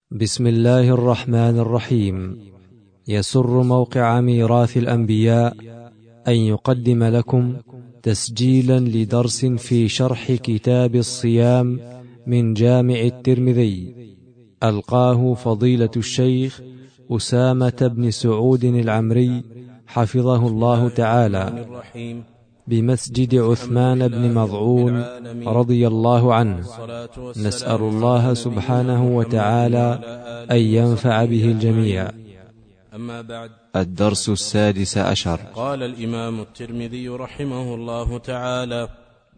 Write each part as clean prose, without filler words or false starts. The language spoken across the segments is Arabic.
بسم الله الرحمن الرحيم. يسر موقع ميراث الأنبياء أن يقدم لكم تسجيلا لدرس في شرح كتاب الصيام من جامع الترمذي، ألقاه فضيلة الشيخ أسامة بن سعود العمري حفظه الله تعالى بمسجد عثمان بن مظعون رضي الله عنه. نسأل الله سبحانه وتعالى أن ينفع به الجميع. أما بعد، الدرس السادس عشر. قال الإمام الترمذي رحمه الله تعالى: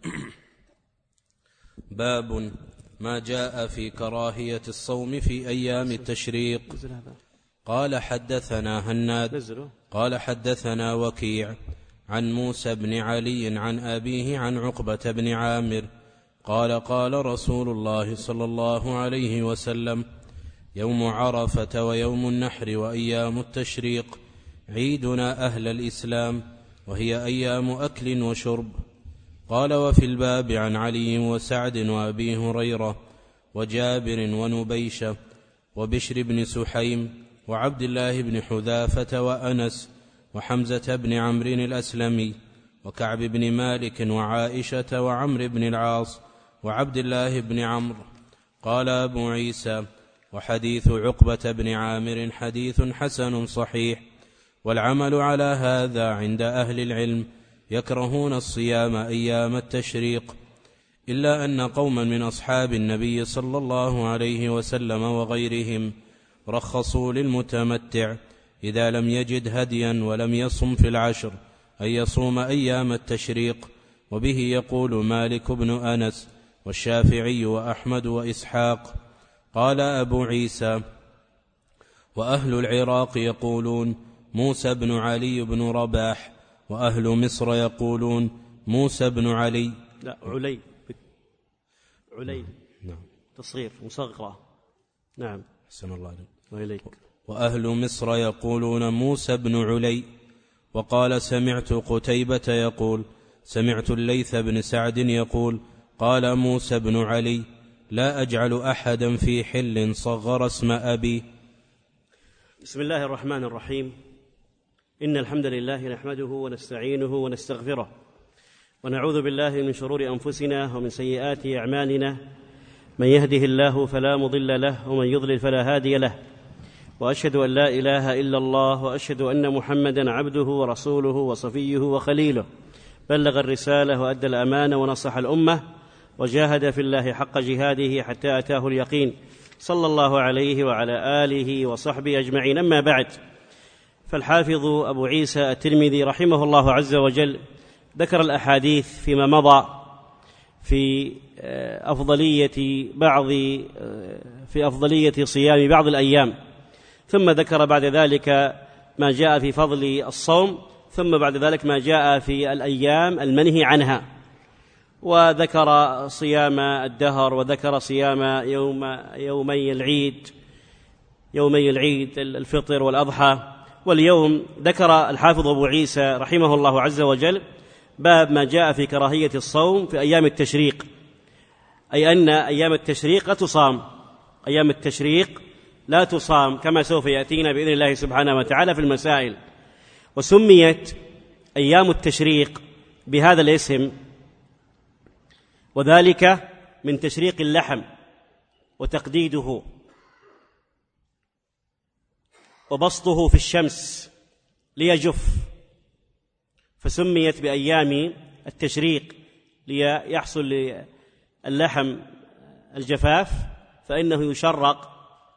باب ما جاء في كراهية الصوم في أيام التشريق. قال حدثنا هناد قال حدثنا وكيع عن موسى بن علي عن أبيه عن عقبة بن عامر قال: قال رسول الله صلى الله عليه وسلم: يوم عرفة ويوم النحر وأيام التشريق عيدنا أهل الإسلام، وهي أيام أكل وشرب. قال: وفي الباب عن علي وسعد وأبي هريرة وجابر ونبيشة وبشر بن سحيم وعبد الله بن حذافة وأنس وحمزة بن عمرو الأسلمي وكعب بن مالك وعائشة وعمرو بن العاص وعبد الله بن عمرو. قال أبو عيسى: وحديث عقبة بن عامر حديث حسن صحيح، والعمل على هذا عند أهل العلم يكرهون الصيام أيام التشريق، إلا أن قوما من أصحاب النبي صلى الله عليه وسلم وغيرهم رخصوا للمتمتع إذا لم يجد هديا ولم يصم في العشر أن يصوم أيام التشريق، وبه يقول مالك بن أنس والشافعي وأحمد وإسحاق. قال أبو عيسى: وأهل العراق يقولون موسى بن علي بن رباح، وأهل مصر يقولون موسى بن علي. لا، علي نعم، تصغير مصغرة. نعم، أحسن الله عليك. وإليك. وأهل مصر يقولون موسى بن علي. وقال: سمعت قتيبة يقول: سمعت الليث بن سعد يقول: قال موسى بن علي: لا أجعل أحدا في حل صغر اسم أبي. بسم الله الرحمن الرحيم. إن الحمد لله نحمده ونستعينه ونستغفره، ونعوذ بالله من شرور أنفسنا ومن سيئات أعمالنا، من يهده الله فلا مضل له ومن يضلل فلا هادي له، وأشهد أن لا إله إلا الله، وأشهد أن محمدا عبده ورسوله وصفيه وخليله، بلغ الرسالة وأدى الأمانة ونصح الأمة، وجاهد في الله حق جهاده حتى أتاه اليقين، صلى الله عليه وعلى آله وصحبه أجمعين. أما بعد، فالحافظ أبو عيسى الترمذي رحمه الله عز وجل ذكر الأحاديث فيما مضى في أفضلية صيام بعض الأيام، ثم ذكر بعد ذلك ما جاء في فضل الصوم، ثم بعد ذلك ما جاء في الأيام المنهي عنها، وذكر صيام الدهر، وذكر صيام يومي العيد الفطر والأضحى. واليوم ذكر الحافظ أبو عيسى رحمه الله عز وجل باب ما جاء في كراهية الصوم في أيام التشريق، أي أن أيام التشريق لا تصام، أيام التشريق لا تصام كما سوف يأتينا بإذن الله سبحانه وتعالى في المسائل. وسميت أيام التشريق بهذا الاسم وذلك من تشريق اللحم وتقديده وبسطه في الشمس ليجف، فسميت بأيام التشريق ليحصل للحم الجفاف، فإنه يشرق،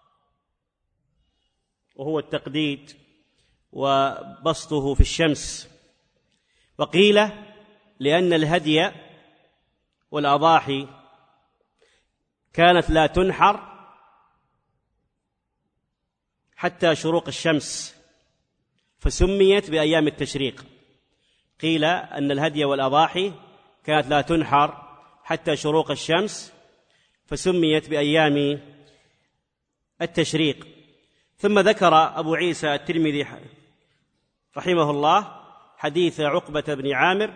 وهو التقديد وبسطه في الشمس. وقيل لأن الهدي والأضاحي كانت لا تنحر حتى شروق الشمس، فسميت بأيام التشريق. قيل أن الهدي والأضاحي كانت لا تنحر حتى شروق الشمس، فسميت بأيام التشريق. ثم ذكر أبو عيسى الترمذي رحمه الله حديث عقبة بن عامر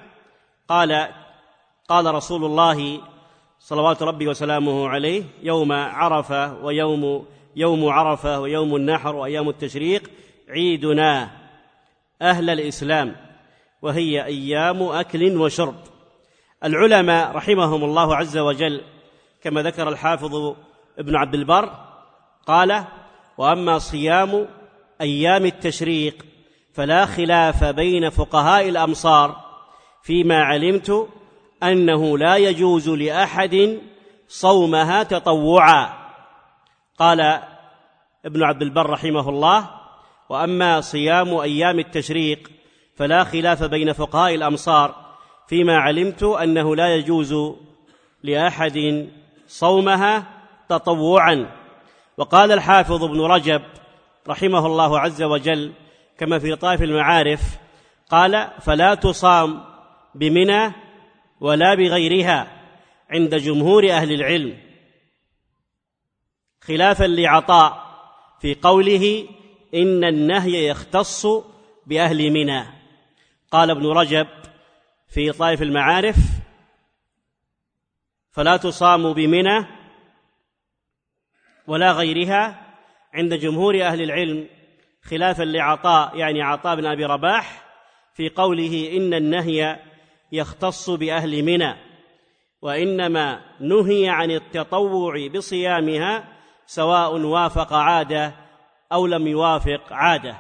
قال رسول الله صلوات ربي وسلامه عليه: يوم عرفة ويوم يوم عرفة ويوم النحر وأيام التشريق عيدنا أهل الإسلام وهي أيام أكل وشرب. العلماء رحمهم الله عز وجل كما ذكر الحافظ ابن عبد البر قال: وأما صيام أيام التشريق فلا خلاف بين فقهاء الأمصار فيما علمت أنه لا يجوز لأحد صومها تطوعا. قال ابن عبد البر رحمه الله: وأما صيام أيام التشريق فلا خلاف بين فقهاء الأمصار فيما علمت أنه لا يجوز لأحد صومها تطوعا. وقال الحافظ ابن رجب رحمه الله عز وجل كما في لطائف المعارف قال: فلا تصام بمنى ولا بغيرها عند جمهور أهل العلم، خلافا لعطاء في قوله إن النهي يختص بأهل منى. قال ابن رجب في لطائف المعارف: فلا تصام بمنى ولا غيرها عند جمهور أهل العلم، خلافا لعطاء يعني عطاء بن أبي رباح في قوله إن النهي يختص بأهل منى، وإنما نهي عن التطوع بصيامها سواء وافق عادة أو لم يوافق عادة،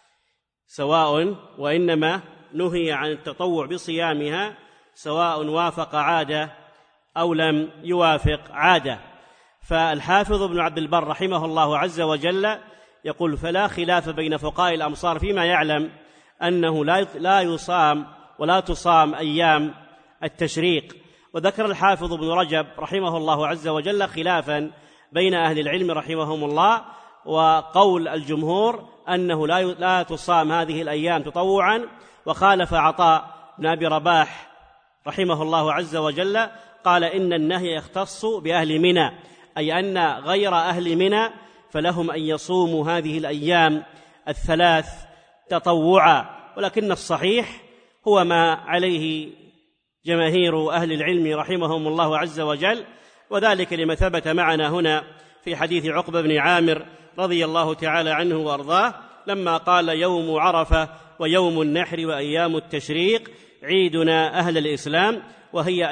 وإنما نهي عن التطوع بصيامها سواء وافق عادة أو لم يوافق عادة. فالحافظ ابن عبد البر رحمه الله عز وجل يقول: فلا خلاف بين فقهاء الأمصار فيما يعلم أنه لا يصام ولا تصام أيام التشريق. وذكر الحافظ ابن رجب رحمه الله عز وجل خلافا بين أهل العلم رحمهم الله، وقول الجمهور أنه لا تصام هذه الأيام تطوعا، وخالف عطاء بن أبي رباح رحمه الله عز وجل قال إن النهي يختص بأهل منى، أي أن غير أهل منى فلهم أن يصوموا هذه الأيام الثلاث تطوعا. ولكن الصحيح هو ما عليه جماهير أهل العلم رحمهم الله عز وجل، وذلك لما ثبت معنا هنا في حديث عقبة بن عامر رضي الله تعالى عنه وأرضاه لما قال: يوم عرفة ويوم النحر وأيام التشريق عيدنا أهل الإسلام وهي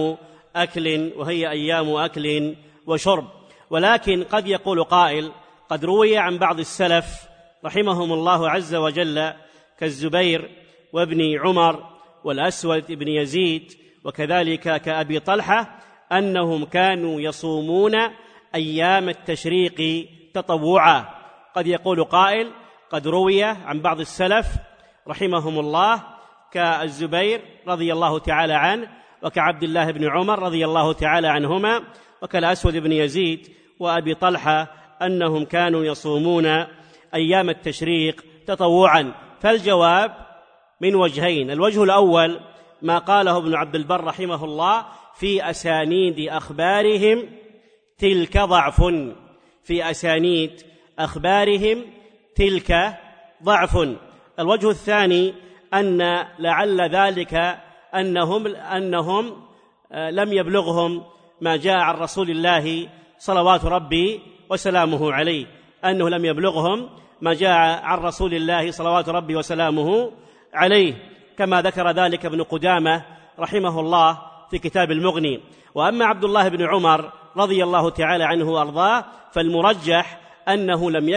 أيام أكل وشرب. ولكن قد يقول قائل: قد روي عن بعض السلف رحمهم الله عز وجل كالزبير وابن عمر والأسود بن يزيد وكذلك كأبي طلحة أنهم كانوا يصومون أيام التشريق تطوعا. قد يقول قائل: قد روي عن بعض السلف رحمهم الله كالزبير رضي الله تعالى عنه وكعبد الله بن عمر رضي الله تعالى عنهما وكالأسود بن يزيد وأبي طلحة أنهم كانوا يصومون أيام التشريق تطوعا. فالجواب من وجهين: الوجه الأول ما قاله ابن عبد البر رحمه الله في أسانيد أخبارهم تلك ضعف، في أسانيد أخبارهم تلك ضعف. الوجه الثاني أن لعل ذلك أنهم لم يبلغهم ما جاء عن رسول الله صلوات ربي وسلامه عليه، أنه لم يبلغهم ما جاء عن رسول الله صلوات ربي وسلامه عليه، كما ذكر ذلك ابن قدامة رحمه الله في كتاب المغني. وأما عبد الله بن عمر رضي الله تعالى عنه وأرضاه فالمرجح أنه لم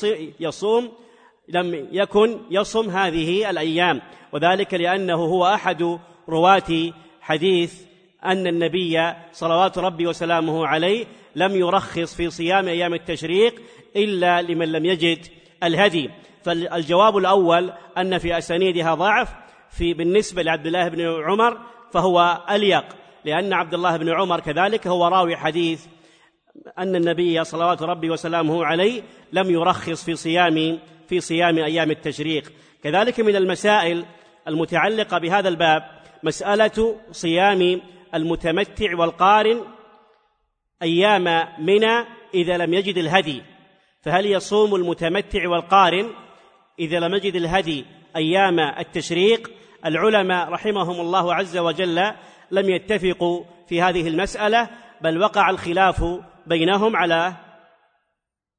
يكن يصم هذه الأيام، وذلك لأنه هو أحد رواة حديث أن النبي صلوات ربي وسلامه عليه لم يرخص في صيام أيام التشريق إلا لمن لم يجد الهدي. فالجواب الأول أن في أسانيدها ضعف بالنسبة لعبد الله بن عمر فهو أليق، لأن عبد الله بن عمر كذلك هو راوي حديث أن النبي صلوات ربي وسلامه عليه لم يرخص في صيام أيام التشريق. كذلك من المسائل المتعلقة بهذا الباب مسألة صيام المتمتع والقارن أيام منى إذا لم يجد الهدي، فهل يصوم المتمتع والقارن إذا لم يجد الهدي أيام التشريق؟ العلماء رحمهم الله عز وجل لم يتفقوا في هذه المسألة، بل وقع الخلاف بينهم على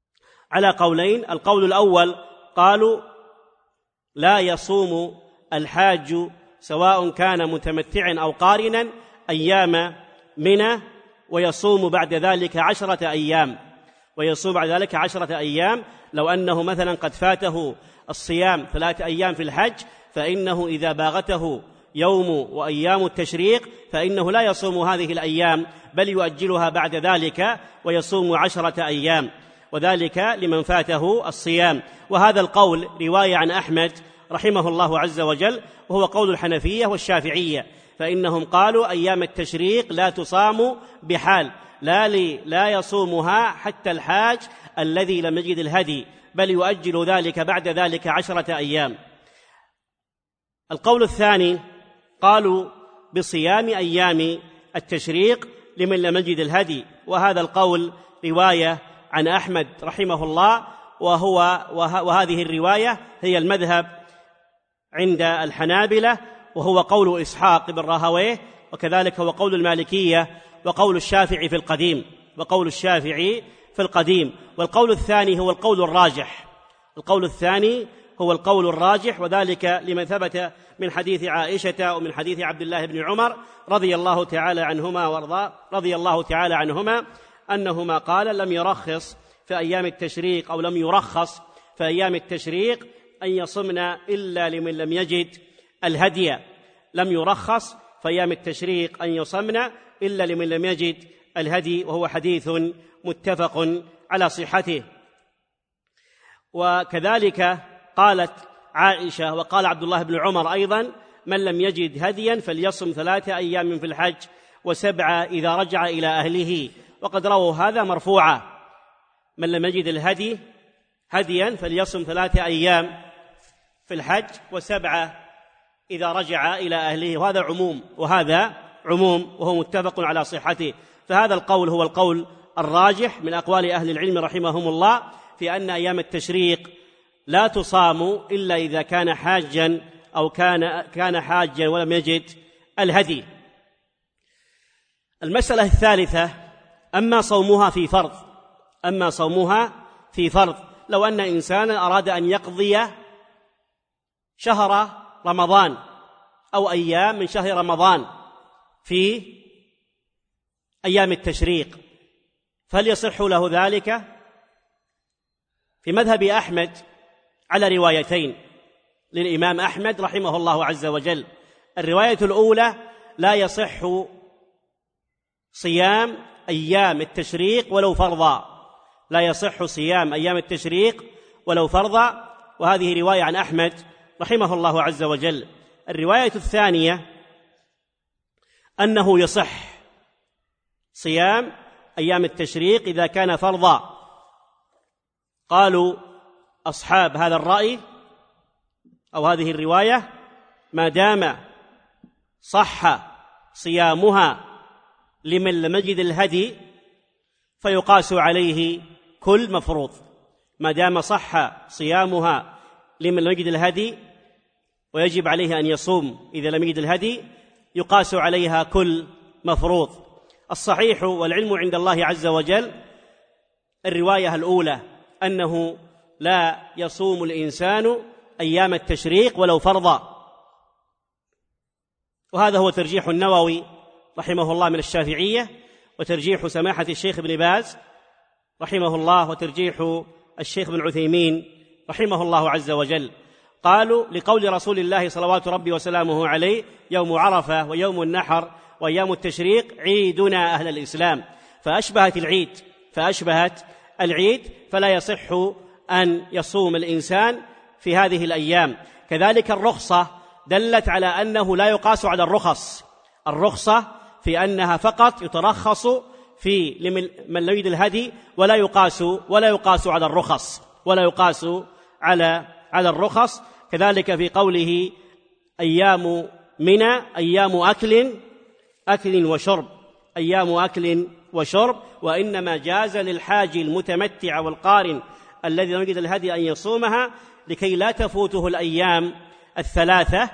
على قولين. القول الأول قالوا لا يصوم الحاج سواء كان متمتعا أو قارنا أيام منى، ويصوم بعد ذلك 10 أيام، ويصوم بعد ذلك 10 أيام. لو أنه مثلا قد فاته الصيام 3 أيام في الحج، فإنه إذا باغته يوم وأيام التشريق فإنه لا يصوم هذه الأيام، بل يؤجلها بعد ذلك ويصوم 10 أيام، وذلك لمن فاته الصيام. وهذا القول رواية عن أحمد رحمه الله عز وجل، وهو قول الحنفية والشافعية، فإنهم قالوا أيام التشريق لا تصام بحال، لا يصومها حتى الحاج الذي لم يجد الهدي، بل يؤجل ذلك بعد ذلك 10 أيام. القول الثاني قالوا بصيام أيام التشريق لمن لم يجد الهدي، وهذا القول رواية عن أحمد رحمه الله، وهذه الرواية هي المذهب عند الحنابلة، وهو قول إسحاق بن راهويه، وكذلك هو قول المالكية وقول الشافعي في القديم. والقول الثاني هو القول الراجح، وذلك لمن ثبت من حديث عائشة ومن حديث عبد الله بن عمر رضي الله تعالى عنهما أنهما قال لم يرخص في أيام التشريق، أو لم يرخص في أيام التشريق أن يصمنا إلا لمن لم يجد الهدي. لم يرخص في أيام التشريق أن يصمنا إلا لمن لم يجد الهدي، وهو حديث متفق على صحته. وكذلك قالت عائشة وقال عبد الله بن عمر أيضا من لم يجد هديا فليصم 3 أيام في الحج و7 إذا رجع إلى أهله، وقد رووا هذا مرفوعا: من لم يجد الهدي هديا فليصم 3 أيام في الحج و7 إذا رجع إلى أهله. وهذا عموم وهو متفق على صحته. فهذا القول هو القول الراجح من أقوال أهل العلم رحمهم الله في أن أيام التشريق لا تصام إلا إذا كان حاجا أو كان حاجا ولم يجد الهدي. المسألة الثالثة: أما صومها في فرض، لو أن إنسانا أراد أن يقضي شهر رمضان أو أيام من شهر رمضان في أيام التشريق، فهل يصح له ذلك؟ في مذهب أحمد على روايتين للإمام أحمد رحمه الله عز وجل. الرواية الأولى: لا يصح صيام أيام التشريق ولو فرضا، لا يصح صيام أيام التشريق ولو فرضا، وهذه رواية عن أحمد رحمه الله عز وجل. الرواية الثانية أنه يصح صيام أيام التشريق إذا كان فرضا. قالوا أصحاب هذا الرأي أو هذه الرواية: ما دام صح صيامها لمن لم يجد الهدي فيقاس عليه كل مفروض. ما دام صح صيامها لمن لم يجد الهدي ويجب عليه أن يصوم إذا لم يجد الهدي، يقاس عليها كل مفروض. الصحيح والعلم عند الله عز وجل الرواية الأولى، أنه لا يصوم الإنسان أيام التشريق ولو فرضا، وهذا هو ترجيح النووي رحمه الله من الشافعية، وترجيح سماحة الشيخ ابن باز رحمه الله، وترجيح الشيخ بن عثيمين رحمه الله عز وجل. قالوا لقول رسول الله صلوات ربي وسلامه عليه: يوم عرفة ويوم النحر وأيام التشريق عيدنا أهل الإسلام، فأشبهت العيد، فلا يصح أن يصوم الإنسان في هذه الأيام. كذلك الرخصة دلت على أنه لا يقاس على الرخصة في أنها فقط يترخص في من لم يجد الهدي، ولا يقاس على الرخص. كذلك في قوله: أيام منى أيام أكل وشرب، وإنما جاز للحاج المتمتع والقارن الذي لم يجد الهدي أن يصومها لكي لا تفوته الأيام الثلاثة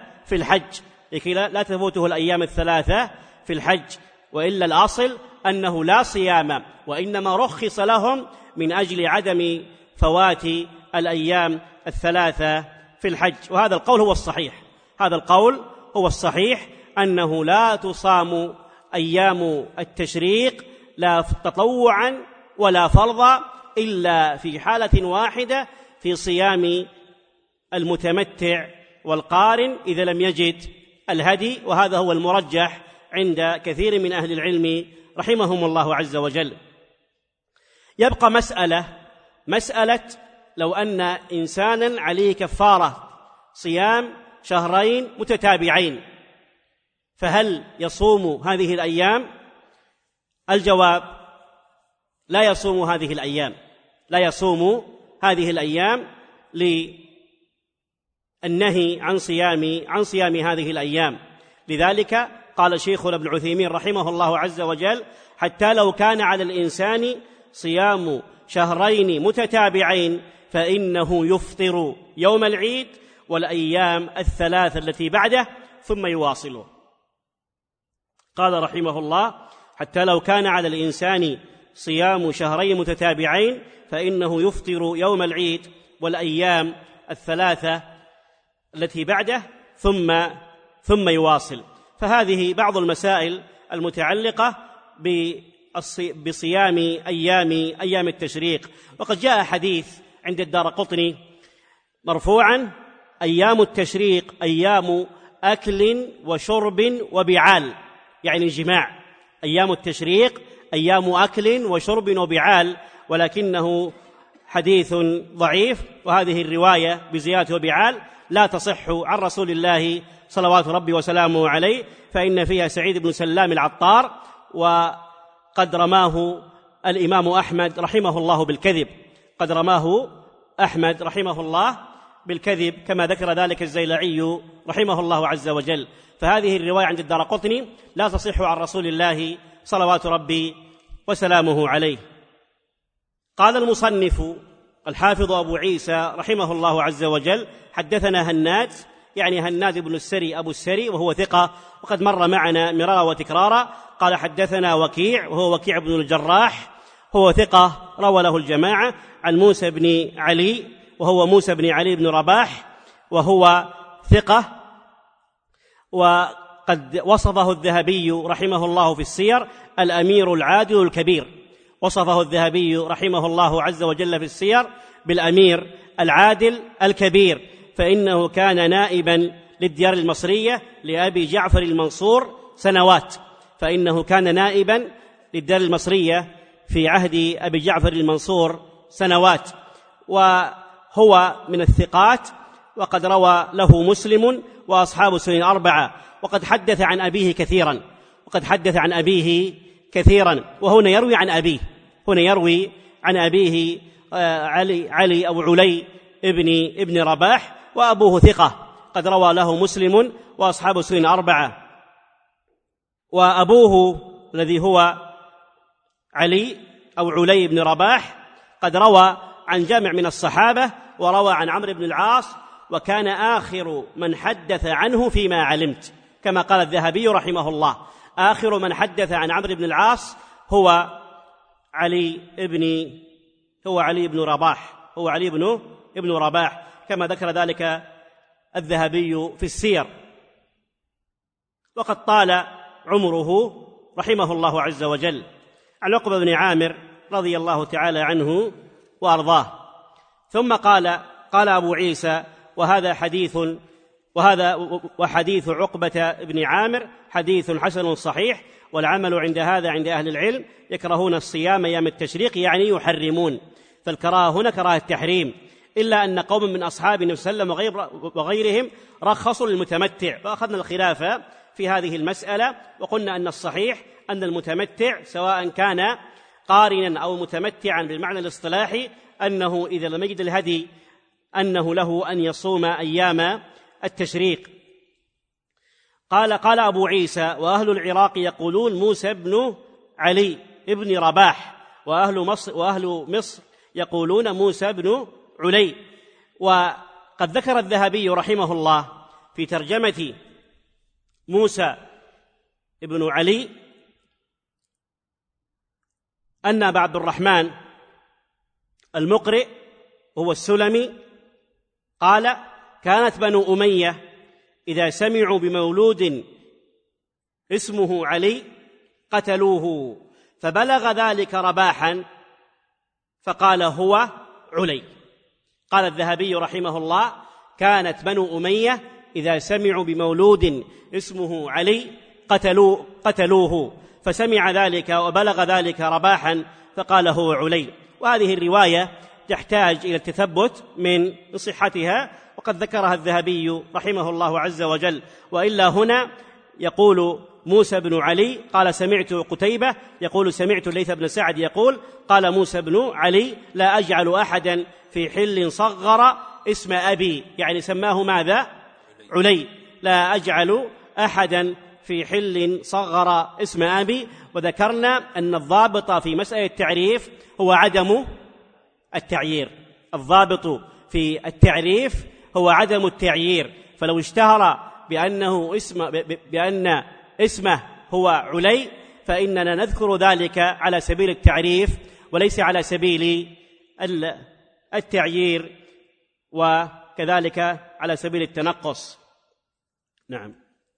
في الحج، وإلا الأصل أنه لا صيام، وإنما رخص لهم من أجل عدم فوات الأيام الثلاثة في الحج. وهذا القول هو الصحيح، هذا القول هو الصحيح، أنه لا تصام أيام التشريق لا تطوعا ولا فرضا إلا في حالة واحدة، في صيام المتمتع والقارن إذا لم يجد الهدي، وهذا هو المرجح عند كثير من أهل العلم رحمهم الله عز وجل. يبقى مسألة لو أن إنسانا عليه كفارة صيام شهرين متتابعين، فهل يصوم هذه الأيام؟ الجواب: لا يصوم هذه الأيام، لا يصوم هذه الأيام للنهي عن صيام هذه الأيام. لذلك قال شيخنا ابن عثيمين رحمه الله عز وجل: حتى لو كان على الإنسان صيام شهرين متتابعين فإنه يفطر يوم العيد والأيام الثلاث التي بعده ثم يواصله. قال رحمه الله: حتى لو كان على الإنسان صيام شهرين متتابعين فإنه يفطر يوم العيد والأيام الثلاثة التي بعده ثم يواصل. فهذه بعض المسائل المتعلقة بصيام أيام التشريق. وقد جاء حديث عند الدارقطني مرفوعا: أيام التشريق أيام أكل وشرب وبعال، يعني جماع. أيام التشريق أيام أكل وشرب وبعال، ولكنه حديث ضعيف، وهذه الرواية بزيادة وبعال لا تصح عن رسول الله صلوات ربي وسلامه عليه، فإن فيها سعيد بن سلام العطار، وقد رماه الإمام أحمد رحمه الله بالكذب، قد رماه أحمد رحمه الله بالكذب، كما ذكر ذلك الزيلعي رحمه الله عز وجل. فهذه الرواية عند الدارقطني لا تصح عن رسول الله صلوات ربي وسلامه عليه. قال المصنف الحافظ أبو عيسى رحمه الله عز وجل: حدثنا هناد، يعني هناد بن السري أبو السري، وهو ثقة وقد مر معنا مرارا وتكرارا. قال حدثنا وكيع، وهو وكيع بن الجراح، هو ثقة روى له الجماعة، عن موسى بن علي، وهو موسى بن علي بن رباح، وهو ثقة، وقد وصفه الذهبي رحمه الله في السير الأمير العادل الكبير، وصفه الذهبي رحمه الله عز وجل في السير بالأمير العادل الكبير، فإنه كان نائبا للديار المصرية لأبي جعفر المنصور سنوات، فإنه كان نائبا للديار المصرية في عهد أبي جعفر المنصور سنوات، وهو من الثقات، وقد روى له مسلم وأصحاب السنن الأربعة، وقد حدث عن أبيه كثيرا، وهنا يروي عن أبيه علي أو علي ابن رباح، وأبوه ثقة قد روى له مسلم وأصحاب السنن الأربعة، وأبوه الذي هو علي أو علي بن رباح قد روى عن جمع من الصحابة، وروى عن عمرو بن العاص، وكان آخر من حدث عنه فيما علمت، كما قال الذهبي رحمه الله: آخر من حدث عن عمرو بن العاص هو علي بن رباح، كما ذكر ذلك الذهبي في السير. وقد طال عمره رحمه الله عز وجل. عن عقبة بن عامر رضي الله تعالى عنه وأرضاه. ثم قال أبو عيسى: وحديث عقبة بن عامر حديث حسن صحيح، والعمل عند أهل العلم يكرهون الصيام أيام التشريق، يعني يحرمون، فالكراهة هنا كراهة التحريم، إلا أن قوم من أصحاب النبي صلى الله عليه وسلم وغيرهم رخصوا للمتمتع، فأخذنا الخلاف في هذه المسألة، وقلنا أن الصحيح أن المتمتع سواء كان قارنا أو متمتعا بالمعنى الاصطلاحي، أنه إذا لم يجد الهدي أنه له أن يصوم أيام التشريق. قال أبو عيسى: وأهل العراق يقولون موسى بن علي ابن رباح، وأهل مصر يقولون موسى بن علي. وقد ذكر الذهبي رحمه الله في ترجمة موسى بن علي أن أبا عبد الرحمن المقرئ وهو السلمي قال: كانت بنو أمية إذا سمعوا بمولود اسمه علي قتلوه، فبلغ ذلك رباحا فقال: هو علي. قال الذهبي رحمه الله: كانت بنو أمية إذا سمعوا بمولود اسمه علي قتلوه، فسمع ذلك وبلغ ذلك رباحا فقال: هو علي. وهذه الرواية تحتاج إلى التثبت من صحتها، وقد ذكرها الذهبي رحمه الله عز وجل. وإلا هنا يقول موسى بن علي قال: سمعت قتيبة يقول: سمعت الليث بن سعد يقول: قال موسى بن علي: لا أجعل أحدا في حل صغر اسم أبي، يعني سماه ماذا؟ علي. لا أجعل أحدا في حل صغر اسم أبي. وذكرنا أن الضابط في مسألة التعريف هو عدم التعيير. الضابط في التعريف هو عدم التعيير، فلو اشتهر بأن اسمه هو علي فإننا نذكر ذلك على سبيل التعريف وليس على سبيل التعيير، وكذلك على سبيل التنقص. نعم.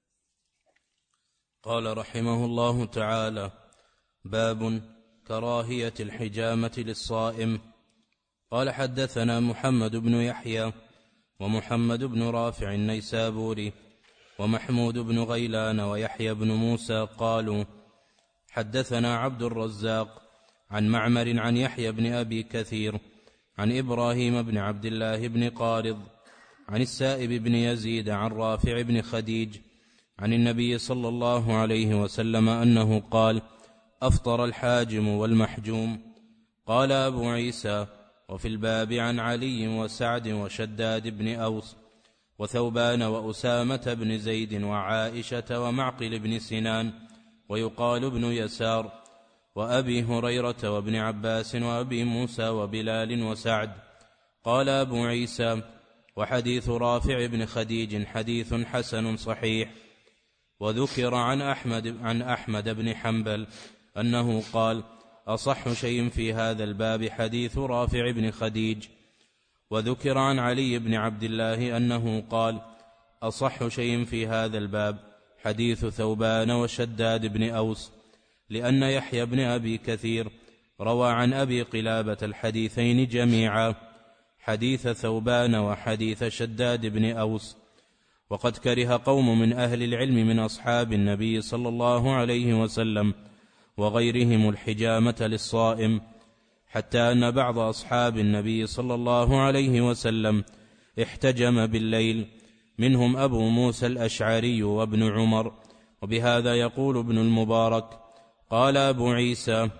قال رحمه الله تعالى: باب كراهية الحجامة للصائم. قال: حدثنا محمد بن يحيى ومحمد بن رافع النيسابوري ومحمود بن غيلان ويحيى بن موسى قالوا: حدثنا عبد الرزاق عن معمر عن يحيى بن أبي كثير عن إبراهيم بن عبد الله بن قارض عن السائب بن يزيد عن رافع بن خديج عن النبي صلى الله عليه وسلم أنه قال: أفطر الحاجم والمحجوم. قال أبو عيسى: وفي الباب عن علي وسعد وشداد بن أوس وثوبان وأسامة بن زيد وعائشة ومعقل بن سنان ويقال ابن يسار وأبي هريرة وابن عباس وأبي موسى وبلال وسعد. قال أبو عيسى: وحديث رافع بن خديج حديث حسن صحيح. وذكر عن أحمد بن حنبل أنه قال: أصح شيء في هذا الباب حديث رافع بن خديج. وذكر عن علي بن عبد الله أنه قال: أصح شيء في هذا الباب حديث ثوبان وشداد بن أوس، لأن يحيى بن أبي كثير روى عن أبي قلابة الحديثين جميعا، حديث ثوبان وحديث شداد بن أوس. وقد كره قوم من أهل العلم من أصحاب النبي صلى الله عليه وسلم وغيرهم الحجامة للصائم، حتى أن بعض أصحاب النبي صلى الله عليه وسلم احتجم بالليل، منهم أبو موسى الأشعري وابن عمر. وبهذا يقول ابن المبارك: قال أبو عيسى: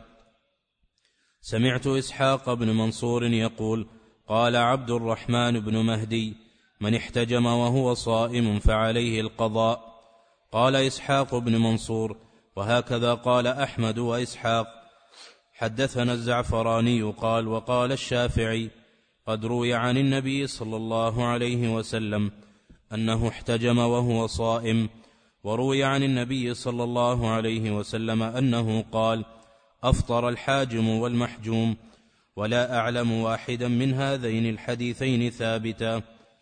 سمعت إسحاق بن منصور يقول: قال عبد الرحمن بن مهدي: من احتجم وهو صائم فعليه القضاء. قال إسحاق بن منصور: وهكذا قال أحمد وإسحاق. حدثنا الزعفراني قال: وقال الشافعي: قد روي عن النبي صلى الله عليه وسلم أنه احتجم وهو صائم، وروي عن النبي صلى الله عليه وسلم أنه قال: أفطر الحاجم والمحجوم. ولا أعلم واحدا من هذين الحديثين ثابتا.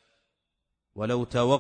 ولو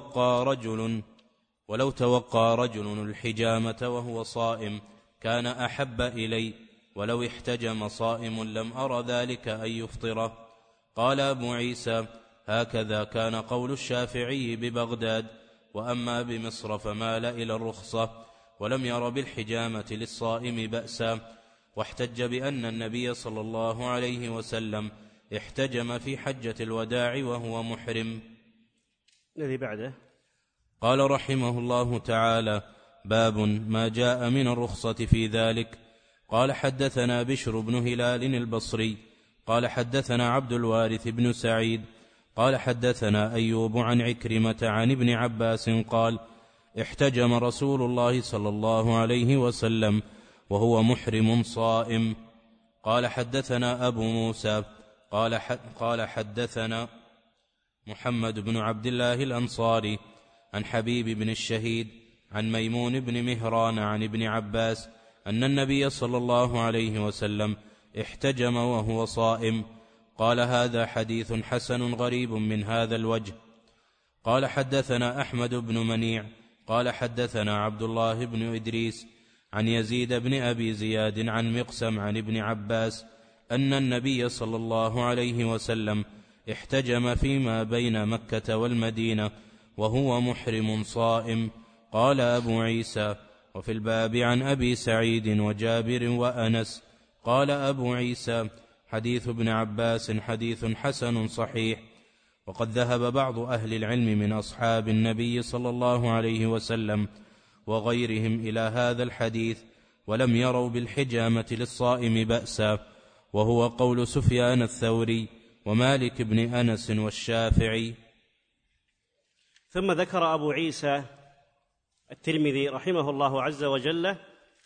توقى رجل الحجامة وهو صائم كان أحب إلي، ولو احتجم صائم لم أر ذلك أن يفطره. قال أبو عيسى: هكذا كان قول الشافعي ببغداد، وأما بمصر فمال إلى الرخصة، ولم ير بالحجامة للصائم بأسا، واحتج بأن النبي صلى الله عليه وسلم احتجم في حجة الوداع وهو محرم. الذي بعده قال رحمه الله تعالى: باب ما جاء من الرخصة في ذلك. قال: حدثنا بشر بن هلال البصري قال: حدثنا عبد الوارث بن سعيد قال: حدثنا أيوب عن عكرمة عن ابن عباس قال: احتجم رسول الله صلى الله عليه وسلم وهو محرم صائم. قال: حدثنا أبو موسى قال حدثنا محمد بن عبد الله الأنصاري عن حبيب بن الشهيد عن ميمون بن مهران عن ابن عباس أن النبي صلى الله عليه وسلم احتجم وهو صائم. قال هذا حديث حسن غريب من هذا الوجه. قال حدثنا أحمد بن منيع قال حدثنا عبد الله بن إدريس عن يزيد بن أبي زياد عن مقسم عن ابن عباس أن النبي صلى الله عليه وسلم احتجم فيما بين مكة والمدينة وهو محرم صائم. قال أبو عيسى: وفي الباب عن أبي سعيد وجابر وأنس. قال أبو عيسى: حديث ابن عباس حديث حسن صحيح. وقد ذهب بعض أهل العلم من أصحاب النبي صلى الله عليه وسلم وغيرهم إلى هذا الحديث ولم يروا بالحجامة للصائم بأسا، وهو قول سفيان الثوري ومالك بن أنس والشافعي. ثم ذكر أبو عيسى الترمذي رحمه الله عز وجل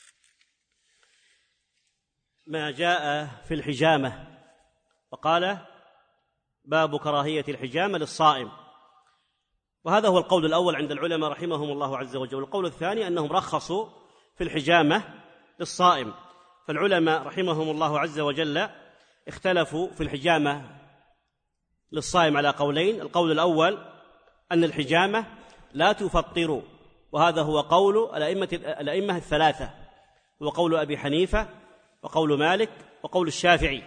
ما جاء في الحجامة، وقال: باب كراهية الحجامة للصائم. وهذا هو القول الأول عند العلماء رحمهم الله عز وجل. والقول الثاني أنهم رخصوا في الحجامة للصائم. فالعلماء رحمهم الله عز وجل اختلفوا في الحجامة للصائم على قولين. القول الأول أن الحجامة لا تفطر، وهذا هو قول الأئمة الثلاثة، هو قول أبي حنيفة وقول مالك وقول الشافعي.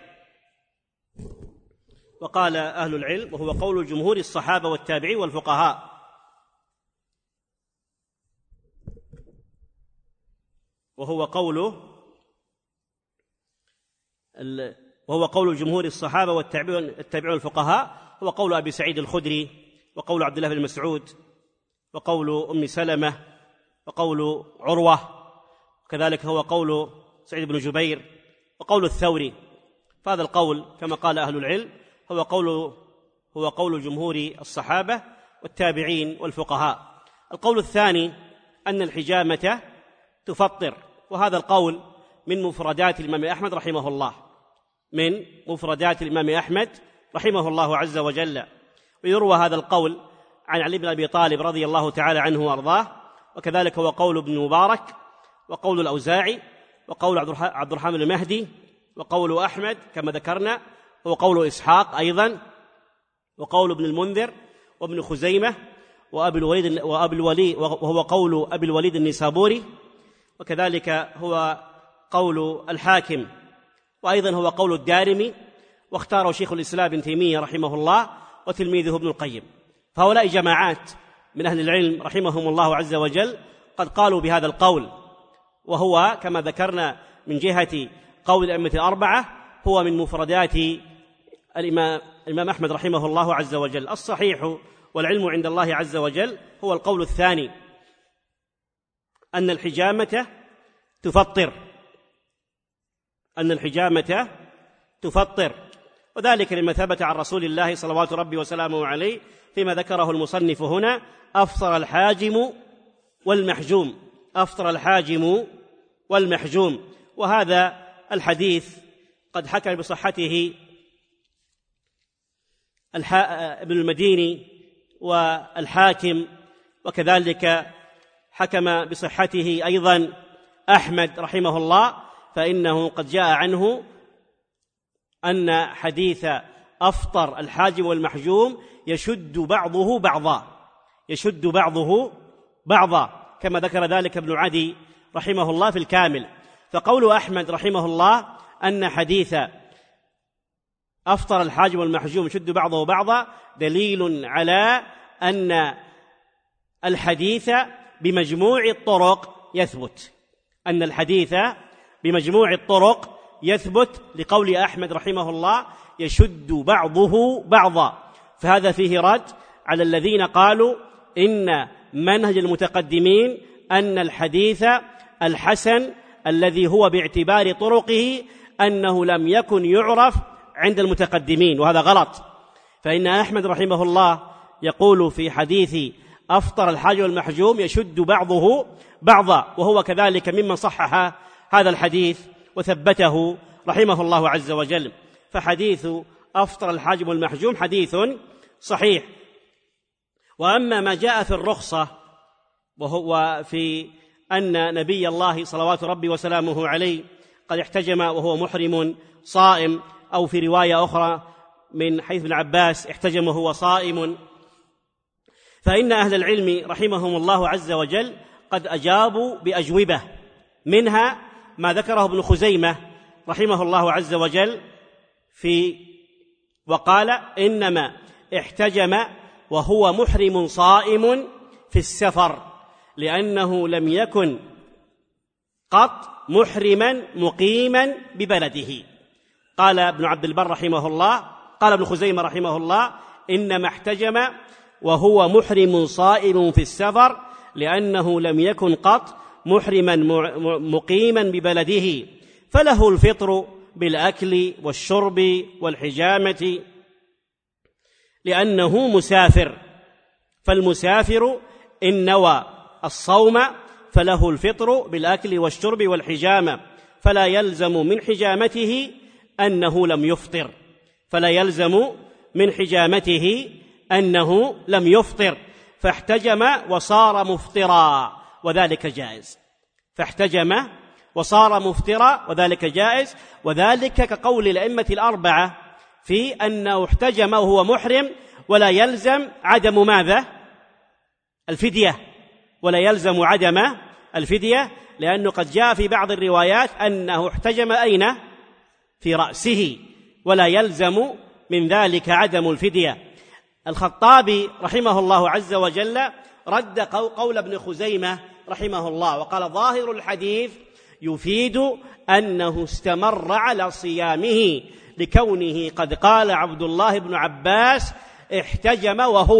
وقال أهل العلم وهو قول جمهور الصحابة والتابعين والفقهاء. وهو قول جمهور الصحابة والتابعين والفقهاء، هو قول أبي سعيد الخدري وقول عبد الله بن مسعود وقول أم سلمة وقول عروة، وكذلك هو قول سعيد بن جبير وقول الثوري. فهذا القول كما قال أهل العلم هو قول جمهور الصحابة والتابعين والفقهاء. القول الثاني أن الحجامة تفطر، وهذا القول من مفردات الإمام أحمد رحمه الله، من مفردات الإمام أحمد رحمه الله عز وجل. ويروى هذا القول عن علي بن أبي طالب رضي الله تعالى عنه وأرضاه، وكذلك هو قول ابن مبارك وقول الأوزاعي وقول عبد الرحمن المهدي وقول أحمد كما ذكرنا، وقول إسحاق أيضا، وقول ابن المنذر وابن خزيمة وأبي الوليد وهو قول أبي الوليد النيسابوري، وكذلك هو قول الحاكم، وأيضا هو قول الدارمي، واختاره شيخ الإسلام ابن تيمية رحمه الله وتلميذه ابن القيم. فهؤلاء جماعات من أهل العلم رحمهم الله عز وجل قد قالوا بهذا القول، وهو كما ذكرنا من جهة قول الأئمة الأربعة هو من مفردات الإمام أحمد رحمه الله عز وجل. الصحيح والعلم عند الله عز وجل هو القول الثاني، أن الحجامة تفطر، وذلك لما ثبت عن رسول الله صلوات ربي وسلامه عليه فيما ذكره المصنف هنا: أفطر الحاجم والمحجوم. وهذا الحديث قد حكى بصحته ابن المديني والحاكم، وكذلك حكم بصحته أيضا أحمد رحمه الله، فإنه قد جاء عنه أن حديث أفطر الحاجم والمحجوم يشد بعضه بعضا كما ذكر ذلك ابن عدي رحمه الله في الكامل. فقول أحمد رحمه الله أن حديث أفطر الحاجم والمحجوم يشد بعضه بعضا دليل على أن الحديث بمجموع الطرق يثبت، لقول أحمد رحمه الله يشد بعضه بعضا. فهذا فيه رد على الذين قالوا إن منهج المتقدمين أن الحديث الحسن الذي هو باعتبار طرقه أنه لم يكن يعرف عند المتقدمين، وهذا غلط. فإن أحمد رحمه الله يقول في حديث أفطر الحاجم والمحجوم يشد بعضه بعضا، وهو كذلك ممن صحح هذا الحديث وثبته رحمه الله عز وجل. فحديث أفطر الحاجم والمحجوم حديث صحيح. وأما ما جاء في الرخصة وهو في أن نبي الله صلوات ربي وسلامه عليه قد احتجم وهو محرم صائم، أو في رواية أخرى من حيث ابن عباس احتجم وهو صائم، فإن أهل العلم رحمهم الله عز وجل قد أجابوا بأجوبة، منها ما ذكره ابن خزيمة رحمه الله عز وجل وقال إنما احتجم وهو محرم صائم في السفر، لأنه لم يكن قط محرما مقيما ببلده. قال ابن عبد البر رحمه الله، قال ابن خزيمة رحمه الله: إنما احتجم وهو محرم صائم في السفر، لأنه لم يكن قط محرما مقيما ببلده، فله الفطر بالأكل والشرب والحجامة، لأنه مسافر، فالمسافر إن نوى الصوم فله الفطر بالأكل والشرب والحجامة، فلا يلزم من حجامته أنه لم يفطر، فلا يلزم من حجامته أنه لم يفطر، فاحتجم وصار مفطرا وذلك جائز، فاحتجم وصار مفطرا وذلك جائز، وذلك كقول الأئمة الأربعة في أنه احتجم وهو محرم ولا يلزم عدم ماذا؟ الفدية، ولا يلزم عدم الفدية، لأنه قد جاء في بعض الروايات أنه احتجم أين؟ في رأسه، ولا يلزم من ذلك عدم الفدية. الخطابي رحمه الله عز وجل رد قول ابن خزيمة رحمه الله وقال: ظاهر الحديث يفيد أنه استمر على صيامه، لكونه قد قال عبد الله بن عباس احتجم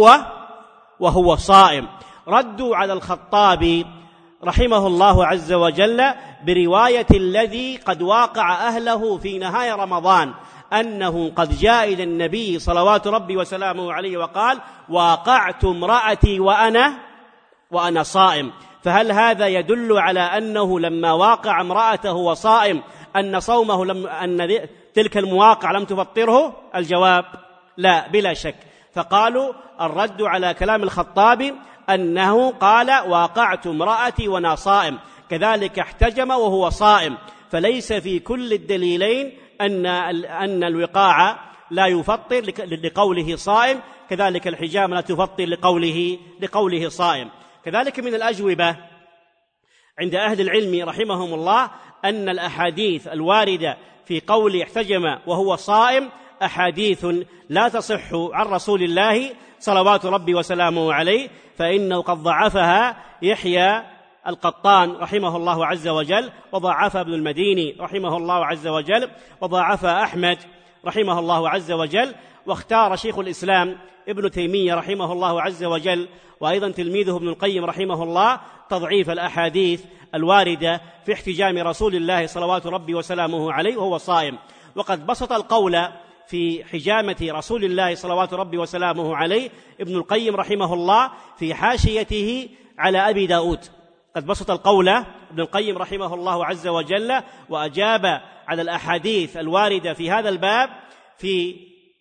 وهو صائم. ردوا على الخطابي رحمه الله عز وجل برواية الذي قد واقع أهله في نهاية رمضان، أنه قد جاء إلى النبي صلوات ربي وسلامه عليه وقال: واقعت امرأتي وأنا صائم. فهل هذا يدل على أنه لما واقع امرأته وصائم أن صومه أن تلك المواقع لم تفطره؟ الجواب لا، بلا شك. فقالوا الرد على كلام الخطابي أنه قال: واقعت امرأتي وأنا صائم، كذلك احتجم وهو صائم، فليس في كل الدليلين أن الوقاع لا يفطر لقوله صائم، كذلك الحجامة لا تفطر لقوله صائم. كذلك من الأجوبة عند أهل العلم رحمهم الله أن الأحاديث الواردة في قول احتجم وهو صائم أحاديث لا تصح عن رسول الله صلوات ربي وسلامه عليه، فإنه قد ضعفها يحيى القطان رحمه الله عز وجل، وضعفها ابن المديني رحمه الله عز وجل، وضعفها أحمد رحمه الله عز وجل، واختار شيخ الإسلام ابن تيمية رحمه الله عز وجل وأيضا تلميذه ابن القيم رحمه الله تضعيف الأحاديث الواردة في احتجام رسول الله صلوات ربي وسلامه عليه وهو صائم. وقد بسط القول في حجامة رسول الله صلوات ربي وسلامه عليه ابن القيم رحمه الله في حاشيته على أبي داود، قد بسط القول ابن القيم رحمه الله عز وجل وأجاب على الأحاديث الواردة في هذا الباب في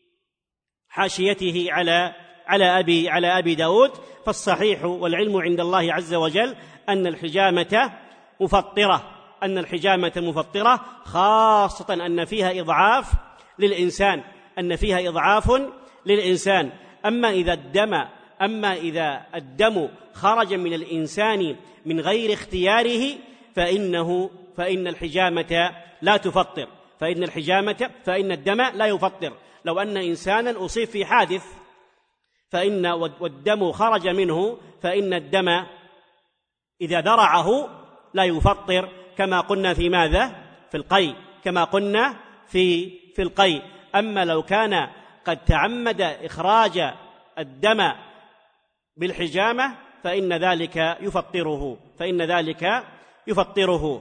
حاشيته على أبي داود. فالصحيح والعلم عند الله عز وجل أن الحجامة مفطرة، خاصة أن فيها إضعاف للإنسان، أما إذا الدم خرج من الإنسان من غير اختياره فإن الحجامة لا تفطر، فإن الدم لا يفطر. لو أن إنسانا أصيب في حادث والدم خرج منه، فإن الدم إذا ذرعه لا يفطر، كما قلنا في ماذا؟ في القيء، كما قلنا في القيء. أما لو كان قد تعمد إخراج الدم بالحجامة فإن ذلك يفطره.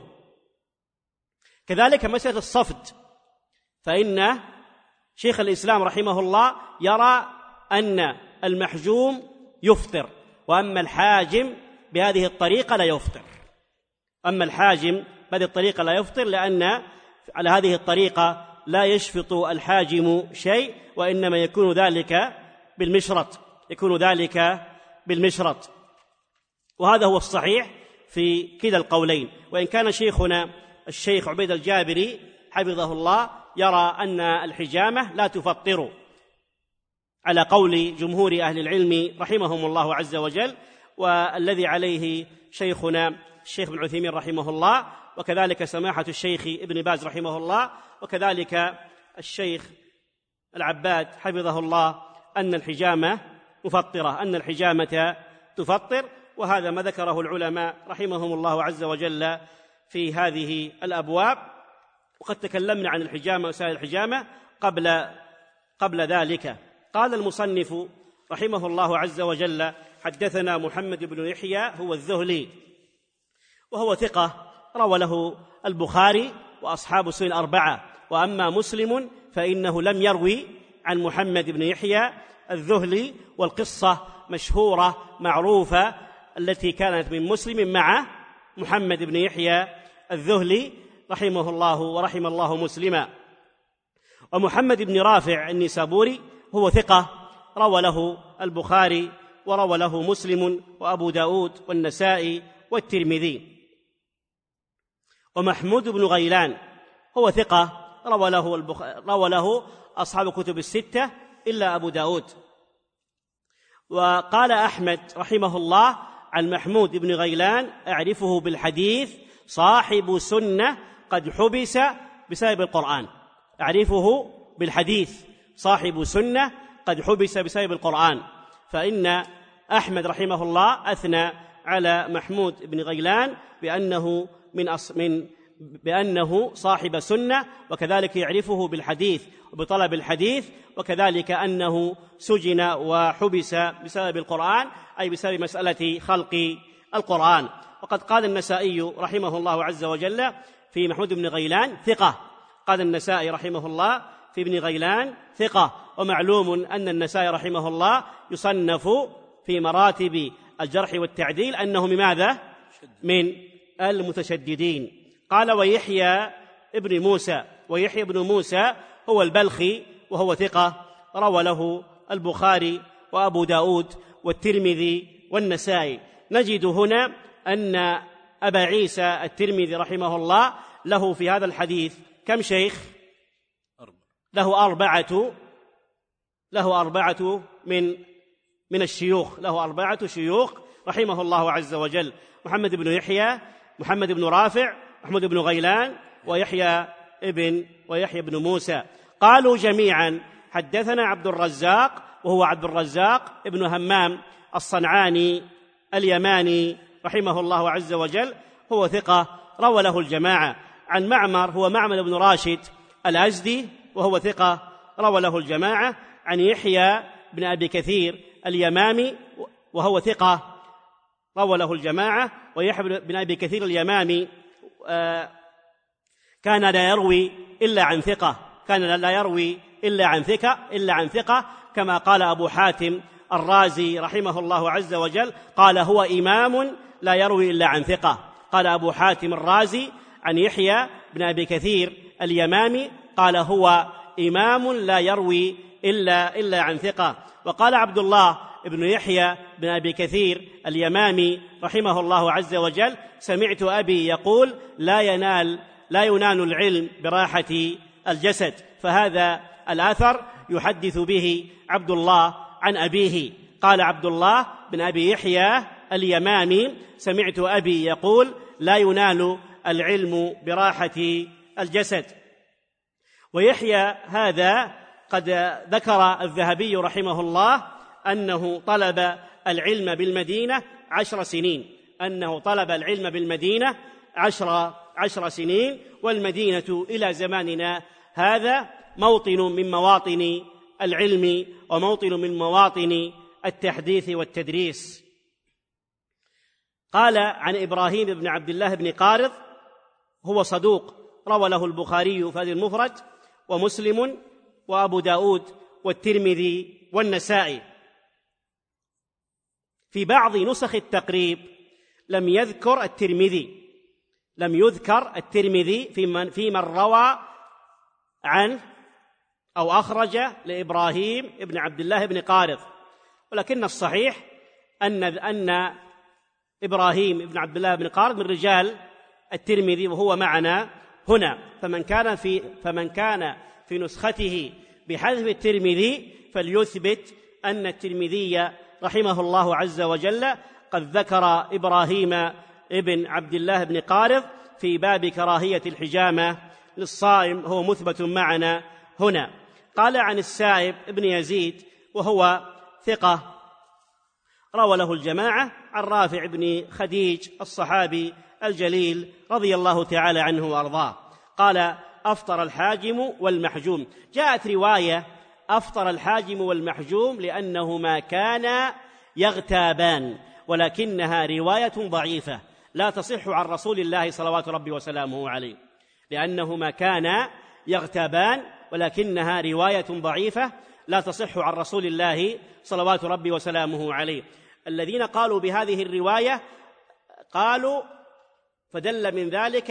كذلك مسألة الصفد، فإن شيخ الإسلام رحمه الله يرى أن المحجوم يفطر، وأما الحاجم بهذه الطريقة لا يفطر، لأن على هذه الطريقة لا يشفط الحاجم شيء، وإنما يكون ذلك بالمشرط، وهذا هو الصحيح في كلا القولين. وإن كان شيخنا الشيخ عبيد الجابري حفظه الله يرى أن الحجامة لا تفطر، على قول جمهور أهل العلم رحمهم الله عز وجل، والذي عليه شيخنا الشيخ ابن عثيمين رحمه الله، وكذلك سماحة الشيخ ابن باز رحمه الله، وكذلك الشيخ العباد حفظه الله، أن الحجامة مفطرة، أن الحجامة تفطر، وهذا ما ذكره العلماء رحمهم الله عز وجل في هذه الأبواب. وقد تكلمنا عن الحجامة وسائل الحجامة قبل ذلك. قال المصنف رحمه الله عز وجل: حدثنا محمد بن يحيى هو الذهلي، وهو ثقة، روى له البخاري وأصحاب السنن الأربعة، وأما مسلم فإنه لم يروي عن محمد بن يحيى الذهلي، والقصة مشهورة معروفة التي كانت من مسلم مع محمد بن يحيى الذهلي رحمه الله ورحم الله مسلما. ومحمد بن رافع النيسابوري هو ثقة، روى له البخاري وروى له مسلم وأبو داود والنسائي والترمذي. ومحمود بن غيلان هو ثقة، روى له أصحاب الكتب الستة إلا أبو داود. وقال أحمد رحمه الله عن محمود بن غيلان: أعرفه بالحديث صاحب سنة قد حبس بسبب القرآن. أعرفه بالحديث صاحب سنة قد حبس بسبب القرآن. فإن أحمد رحمه الله أثنى على محمود بن غيلان بأنه صاحب سنة، وكذلك يعرفه بالحديث وبطلب الحديث، وكذلك أنه سجن وحبس بسبب القرآن، أي بسبب مسألة خلق القرآن. وقد قال النسائي رحمه الله عز وجل في محمود بن غيلان ثقة. قال النسائي رحمه الله في ابن غيلان ثقة. ومعلوم أن النسائي رحمه الله يصنف في مراتب الجرح والتعديل أنه ماذا؟ من المتشددين. قال: ويحيى بن موسى هو البلخي، وهو ثقة، روى له البخاري وأبو داود والترمذي والنسائي. نجد هنا أن أبا عيسى الترمذي رحمه الله له في هذا الحديث كم شيخ؟ له أربعة من الشيوخ، له 4 شيوخ رحمه الله عز وجل: محمد بن يحيى، محمد بن رافع، محمود بن غيلان، ويحيى بن موسى. قالوا جميعا: حدثنا عبد الرزاق، وهو عبد الرزاق ابن همام الصنعاني اليماني رحمه الله عز وجل، هو ثقة، روى له الجماعة. عن معمر، هو معمر بن راشد الأزدي، وهو ثقة، روى له الجماعة. عن يحيى بن أبي كثير اليمامي، وهو ثقة، روى له الجماعة. ويحيى بن أبي كثير اليمامي كان لا يروي إلا عن ثقة، كما قال أبو حاتم الرازي رحمه الله عز وجل، قال: هو إمام لا يروي إلا عن ثقة. قال أبو حاتم الرازي عن يحيى بن أبي كثير اليمامي، قال: هو إمام لا يروي إلا عن ثقة. وقال عبد الله بن يحيى بن أبي كثير اليمامي رحمه الله عز وجل: سمعت أبي يقول: لا ينال العلم براحة الجسد. فهذا الأثر يحدث به عبد الله عن أبيه. قال عبد الله بن أبي يحيى اليمامي: سمعت أبي يقول: لا ينال العلم براحة الجسد. ويحيى هذا قد ذكر الذهبي رحمه الله أنه طلب العلم بالمدينة 10 سنين، أنه طلب العلم بالمدينة 10 سنين. والمدينة إلى زماننا هذا موطن من مواطن العلم، وموطن من مواطن التحديث والتدريس. قال عن إبراهيم بن عبد الله بن قارض: هو صدوق، روى له البخاري في هذه المفرد، ومسلم، وأبو داود، والترمذي، والنسائي. في بعض نسخ التقريب لم يذكر الترمذي في من روى عنه أو أخرج لإبراهيم بن عبد الله بن قارض، ولكن الصحيح أن إبراهيم بن عبد الله بن قارض من رجال الترمذي، وهو معنا هنا. فمن كان في نسخته بحذف الترمذي فليثبت أن الترمذي رحمه الله عز وجل قد ذكر إبراهيم ابن عبد الله بن قارض في باب كراهية الحجامة للصائم، هو مثبت معنا هنا. قال عن السائب ابن يزيد وهو ثقة روى له الجماعة عن رافع بن خديج الصحابي الجليل رضي الله تعالى عنه وأرضاه قال: أفطر الحاجم والمحجوم. جاءت رواية أفطر الحاجم والمحجوم لأنهما كانا يغتابان، ولكنها رواية ضعيفة لا تصح عن رسول الله صلوات ربي وسلامه عليه، لأنهما كانا يغتابان، ولكنها رواية ضعيفة لا تصح عن رسول الله صلوات ربي وسلامه عليه. الذين قالوا بهذه الرواية قالوا فدل من ذلك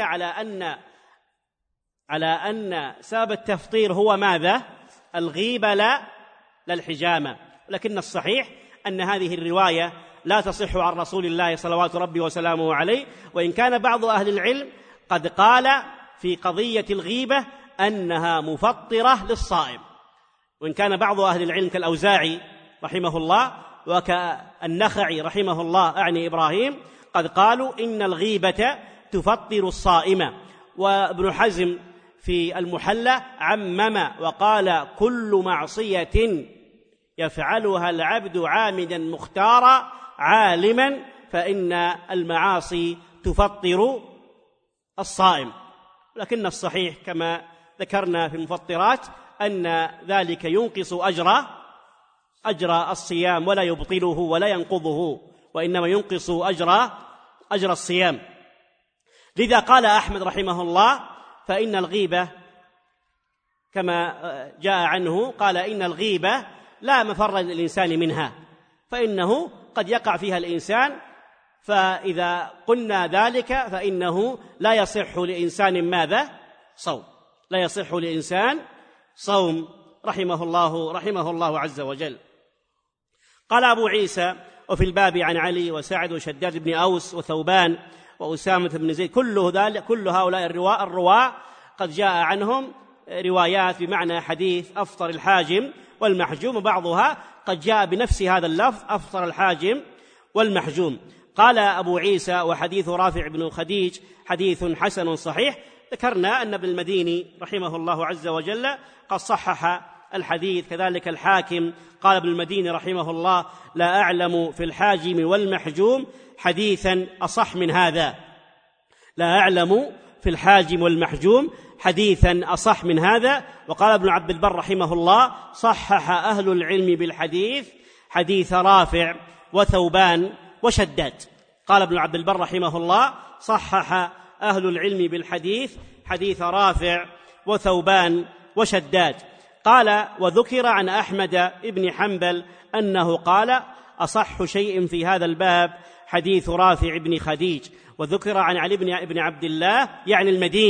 على أن سبب التفطير هو ماذا؟ الغيبة لا الحجامة، لكن الصحيح أن هذه الرواية لا تصح عن رسول الله صلوات ربي وسلامه عليه، وإن كان بعض أهل العلم قد قال في قضية الغيبة أنها مفطرة للصائم، وإن كان بعض أهل العلم كالأوزاعي رحمه الله وكالنخعي رحمه الله أعني إبراهيم قد قالوا إن الغيبة تفطر الصائم. وابن حزم في المحلى عمم وقال: كل معصية يفعلها العبد عامدا مختارا عالما فإن المعاصي تفطر الصائم. لكن الصحيح كما ذكرنا في المفطرات أن ذلك ينقص أجر الصيام ولا يبطله ولا ينقضه، وإنما ينقص أجر الصيام. لذا قال أحمد رحمه الله: فإن الغيبة كما جاء عنه قال: إن الغيبة لا مفر للإنسان منها، فإنه قد يقع فيها الإنسان، فإذا قلنا ذلك فإنه لا يصح لإنسان ماذا؟ صوم، لا يصح لإنسان صوم رحمه الله عز وجل. قال أبو عيسى: وفي الباب عن علي وسعد وشداد بن أوس وثوبان وأسامة بن زيد، كل هؤلاء الرواة قد جاء عنهم روايات بمعنى حديث أفطر الحاجم والمحجوم، وبعضها قد جاء بنفس هذا اللفظ أفطر الحاجم والمحجوم. قال أبو عيسى: وحديث رافع بن خديج حديث حسن صحيح. ذكرنا أن ابن المديني رحمه الله عز وجل قد صحح الحديث، كذلك الحاكم. قال ابن المديني رحمه الله: لا أعلم في الحاجم والمحجوم حديثا أصح من هذا، لا أعلم في الحاجم والمحجوم حديثا أصح من هذا. وقال ابن عبد البر رحمه الله: صحح أهل العلم بالحديث حديث رافع وثوبان وشداد. قال ابن عبد البر رحمه الله: صحح أهل العلم بالحديث حديث رافع وثوبان وشداد. قال: وذكر عن أحمد بن حنبل أنه قال: أصح شيء في هذا الباب حديث رافع بن خديج. وذكر عن علي بن عبد الله يعني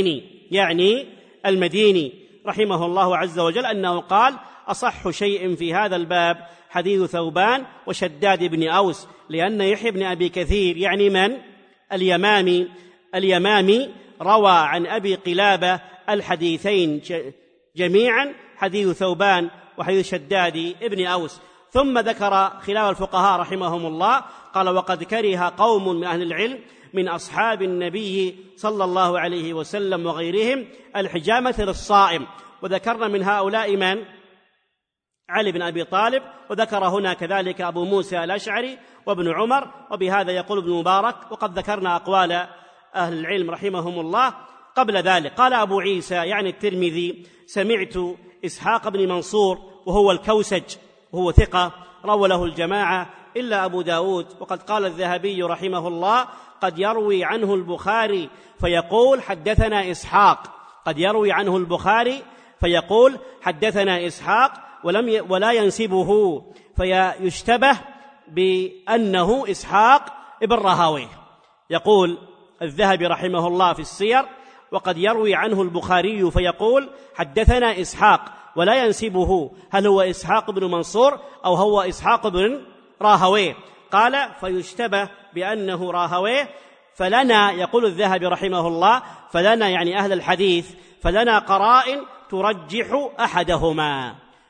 المديني رحمه الله عز وجل أنه قال: أصح شيء في هذا الباب حديث ثوبان وشداد بن أوس، لأن يحيى بن أبي كثير يعني من؟ اليمامي روى عن أبي قلابة الحديثين جميعا، حديث ثوبان وحديث شداد بن أوس. ثم ذكر خلاف الفقهاء رحمهم الله قال: وقد كره قوم من أهل العلم من أصحاب النبي صلى الله عليه وسلم وغيرهم الحجامة للصائم. وذكرنا من هؤلاء من؟ علي بن أبي طالب، وذكر هنا كذلك أبو موسى الأشعري وابن عمر، وبهذا يقول ابن مبارك. وقد ذكرنا أقوال أهل العلم رحمهم الله قبل ذلك. قال أبو عيسى يعني الترمذي: سمعت إسحاق بن منصور وهو الكوسج وهو ثقة روى له الجماعة إلا أبو داود. وقد قال الذهبي رحمه الله: قد يروي عنه البخاري فيقول حدثنا إسحاق، قد يروي عنه البخاري فيقول حدثنا إسحاق ولا ينسبه، فيشتبه بأنه إسحاق ابن راهويه. يقول الذهبي رحمه الله في السير: وقد يروي عنه البخاري فيقول حدثنا إسحاق ولا ينسبه، هل هو إسحاق بن منصور أو هو إسحاق بن راهويه؟ قال: فيشتبه بأنه راهويه. فلنا، يقول الذهبي رحمه الله، فلنا يعني أهل الحديث، فلنا قرائن ترجح أحدهما،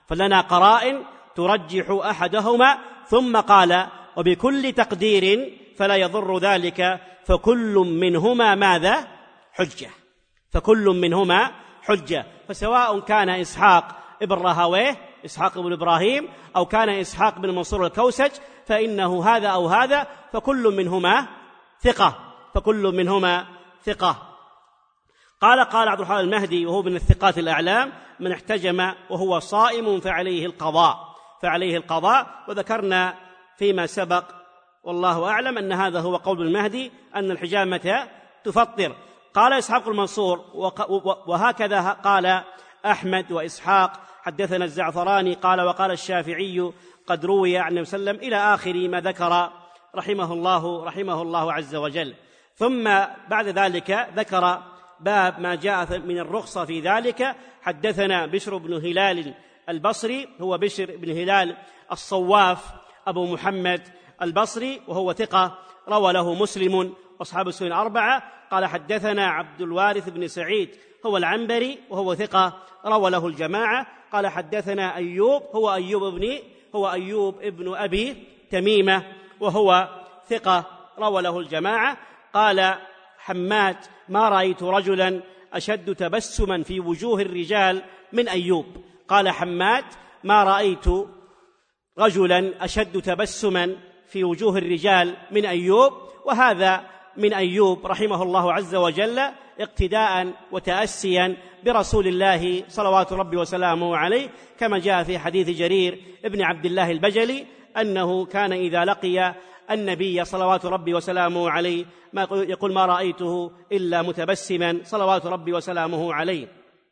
فلنا قرائن ترجح أحدهما. ثم قال: وبكل تقدير فلا يضر ذلك، فكل منهما ماذا؟ حجة. فكل منهما حجة. فسواء كان إسحاق ابن راهويه، إسحاق بن إبراهيم، أو كان إسحاق بن منصور الكوسج، فإنه هذا أو هذا، فكل منهما ثقة. فكل منهما ثقة. قال عبد الرحمن المهدي وهو من الثقات الأعلام: من احتجم وهو صائم فعليه القضاء. وذكرنا فيما سبق والله أعلم أن هذا هو قول المهدي، أن الحجامة تفطر. قال إسحاق المنصور: وهكذا قال أحمد وإسحاق. حدثنا الزعفراني قال: وقال الشافعي قد روي عن النبي صلى الله عليه وسلم، إلى آخر ما ذكر رحمه الله عز وجل. ثم بعد ذلك ذكر باب ما جاء من الرخصة في ذلك. حدثنا بشر بن هلال البصري، هو بشر بن هلال الصواف أبو محمد البصري، وهو ثقة، روى له مسلم وأصحاب السنن الأربعة. قال: حدثنا عبد الوارث بن سعيد هو العنبري، وهو ثقة، روى له الجماعة. قال: حدثنا أيوب هو أيوب ابن أبي تميمة، وهو ثقة، روى له الجماعة. قال حماد: ما رأيت رجلا أشد تبسما في وجوه الرجال من أيوب. قال حماد: ما رأيت رجلا أشد تبسما في وجوه الرجال من أيوب. وهذا من أيوب رحمه الله عز وجل اقتداء وتأسيا برسول الله صلوات ربي وسلامه عليه، كما جاء في حديث جرير ابن عبد الله البجلي أنه كان إذا لقي النبي صلوات ربي وسلامه عليه ما يقول: ما رأيته إلا متبسما صلوات ربي وسلامه عليه.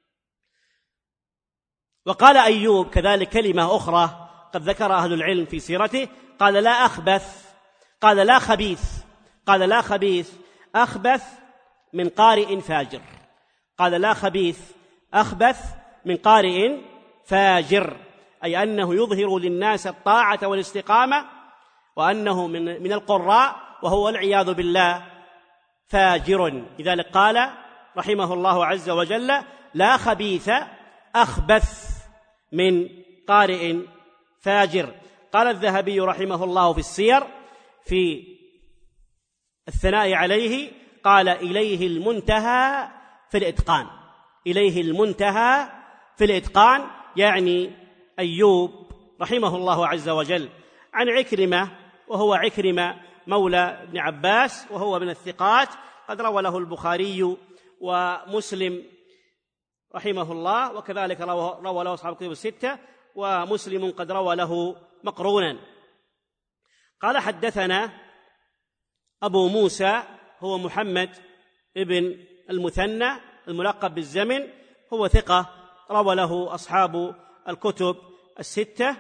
وقال أيوب كذلك كلمة أخرى قد ذكر أهل العلم في سيرته: قال: لا أخبث، قال: لا خبيث، قال: لا خبيث أخبث من قارئ فاجر. قال: لا خبيث أخبث من قارئ فاجر، أي أنه يظهر للناس الطاعة والاستقامة، وأنه من القراء، وهو والعياذ بالله فاجر. لذلك قال رحمه الله عز وجل: لا خبيث أخبث من قارئ فاجر. قال الذهبي رحمه الله في السير في الثناء عليه، قال: إليه المنتهى في الإتقان. إليه المنتهى في الإتقان، يعني أيوب رحمه الله عز وجل. عن عكرمة، وهو عكرمة مولى ابن عباس، وهو من الثقات، قد روى له البخاري ومسلم رحمه الله، وكذلك روى له أصحاب الكتب الستة، ومسلم قد روى له مقرونا. قال: حدثنا أبو موسى هو محمد ابن المثنى الملقب بالزمن، هو ثقة، روى له أصحاب الكتب الستة،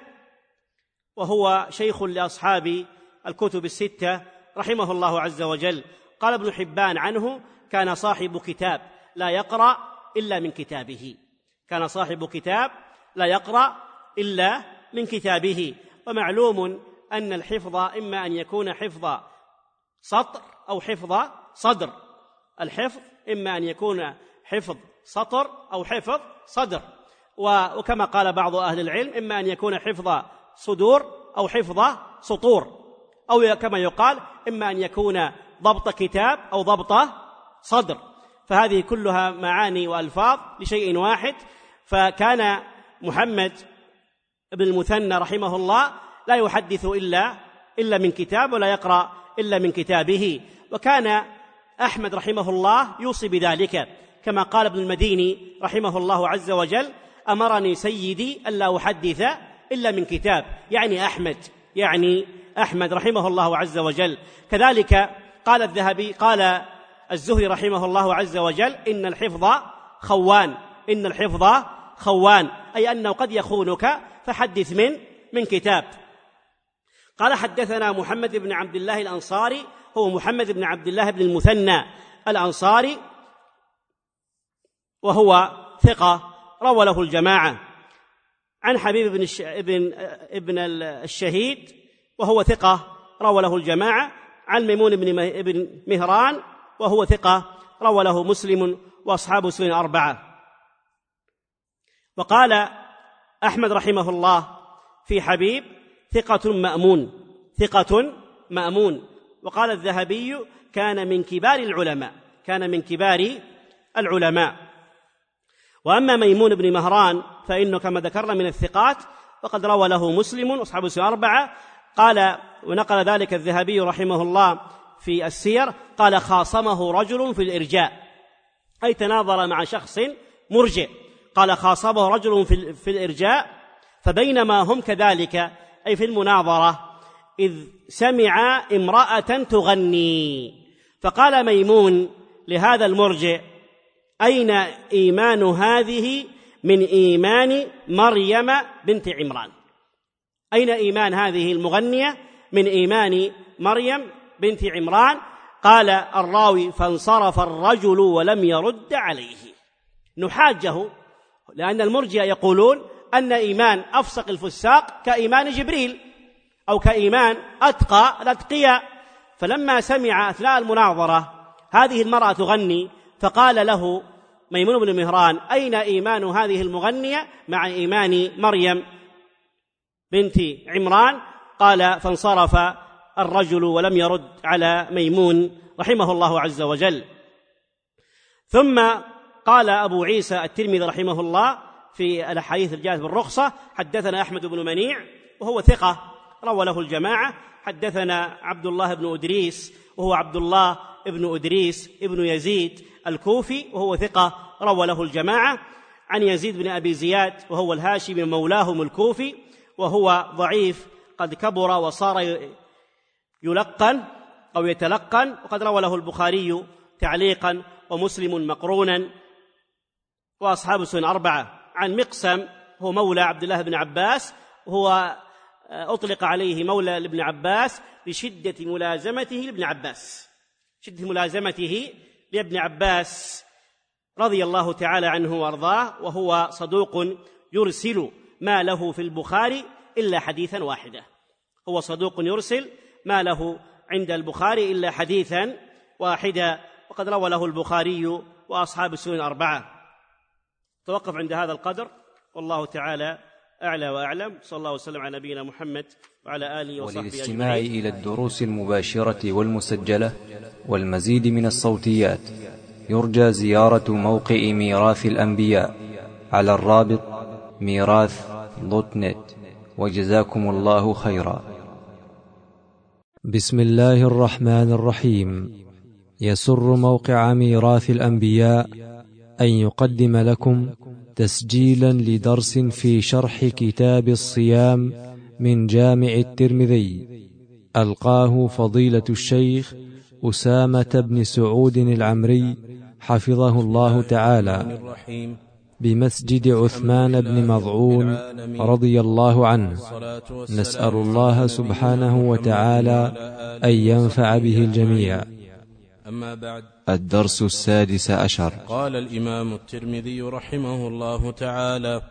وهو شيخ لأصحاب الكتب الستة رحمه الله عز وجل. قال ابن حبان عنه: كان صاحب كتاب لا يقرأ إلا من كتابه. كان صاحب كتاب لا يقرأ إلا من كتابه. ومعلوم أن الحفظ إما أن يكون حفظ سطر أو حفظ صدر. الحفظ إما أن يكون حفظ سطر أو حفظ صدر، وكما قال بعض أهل العلم: إما أن يكون حفظ صدور أو حفظ سطور، أو كما يقال: إما أن يكون ضبط كتاب أو ضبط صدر. فهذه كلها معاني وألفاظ لشيء واحد. فكان محمد بن المثنى رحمه الله لا يحدث إلا من كتاب، ولا يقرأ إلا من كتابه. وكان أحمد رحمه الله يوصي بذلك، كما قال ابن المديني رحمه الله عز وجل: أمرني سيدي ألا أحدث إلا من كتاب، يعني أحمد رحمه الله عز وجل. كذلك قال الذهبي، قال الزهري رحمه الله عز وجل: إن الحفظ خوان، أي أنه قد يخونك، فحدث من كتاب. قال: حدثنا محمد بن عبد الله الأنصاري، هو محمد بن عبد الله بن المثنى الأنصاري، وهو ثقة، روى له الجماعة. عن حبيب ابن الشهيد، وهو ثقة، روى له الجماعة. عن ميمون بن مهران، وهو ثقة، روى له مسلم وأصحاب السنن الأربعة. وقال أحمد رحمه الله في حبيب ثقة مأمون. وقال الذهبي كان من كبار العلماء. وأما ميمون بن مهران فإنه كما ذكرنا من الثقات، وقد روى له مسلم وأصحاب السنن الأربعة. قال ونقل ذلك الذهبي رحمه الله في السير، قال خاصمه رجل في الإرجاء، أي تناظر مع شخص مرجئ. قال خاصمه رجل في الإرجاء، فبينما هم كذلك أي في المناظرة إذ سمع امرأة تغني، فقال ميمون لهذا المرجئ: أين إيمان هذه من إيمان مريم بنت عمران؟ أين إيمان هذه المغنية من إيمان مريم بنت عمران؟ قال الراوي: فانصرف الرجل ولم يرد عليه. نحاجه، لأن المرجئة يقولون أن إيمان أفسق الفساق كإيمان جبريل أو كإيمان أتقى الأتقياء. فلما سمع أثناء المناظرة هذه المرأة تغني، فقال له ميمون بن مهران: أين إيمان هذه المغنية مع إيمان مريم بنت عمران؟ قال: فانصرف الرجل ولم يرد على ميمون رحمه الله عز وجل. ثم قال أبو عيسى الترمذي رحمه الله في الأحاديث الجاءت بالرخصة: حدثنا أحمد بن منيع وهو ثقة روى له الجماعة. حدثنا عبد الله بن أدريس وهو عبد الله بن أدريس ابن يزيد الكوفي وهو ثقة روى له الجماعة. عن يزيد بن أبي زياد وهو الهاشمي مولاهم الكوفي وهو ضعيف قد كبر وصار يلقن أو يتلقن، وقد روى له البخاري تعليقا ومسلم مقرونا وأصحاب السنن الأربعة. عن مقسم هو مولى عبد الله بن عباس، وهو أطلق عليه مولى لابن عباس لشدة ملازمته لابن عباس رضي الله تعالى عنه وأرضاه، وهو صدوق يرسل ما له في البخاري إلا حديثا واحدا. هو صدوق يرسل ما له عند البخاري إلا حديثا واحدا، وقد روى له البخاري وأصحاب السنن الأربعة. توقف عند هذا القدر، والله تعالى أعلى وأعلم. صلى الله وسلم على نبينا محمد وعلى آله وصحبه أجمعين. وللاستماع إلى الدروس المباشرة والمسجلة والمزيد من الصوتيات يرجى زيارة موقع ميراث الأنبياء على الرابط ميراث.net. وجزاكم الله خيرا. بسم الله الرحمن الرحيم. يسر موقع ميراث الأنبياء أن يقدم لكم تسجيلا لدرس في شرح كتاب الصيام من جامع الترمذي، ألقاه فضيلة الشيخ أسامة بن سعود العمري حفظه الله تعالى بمسجد عثمان بن مظعون رضي الله عنه. نسأل الله سبحانه وتعالى أن ينفع به الجميع. أما بعد، الدرس 16. قال الإمام الترمذي رحمه الله تعالى: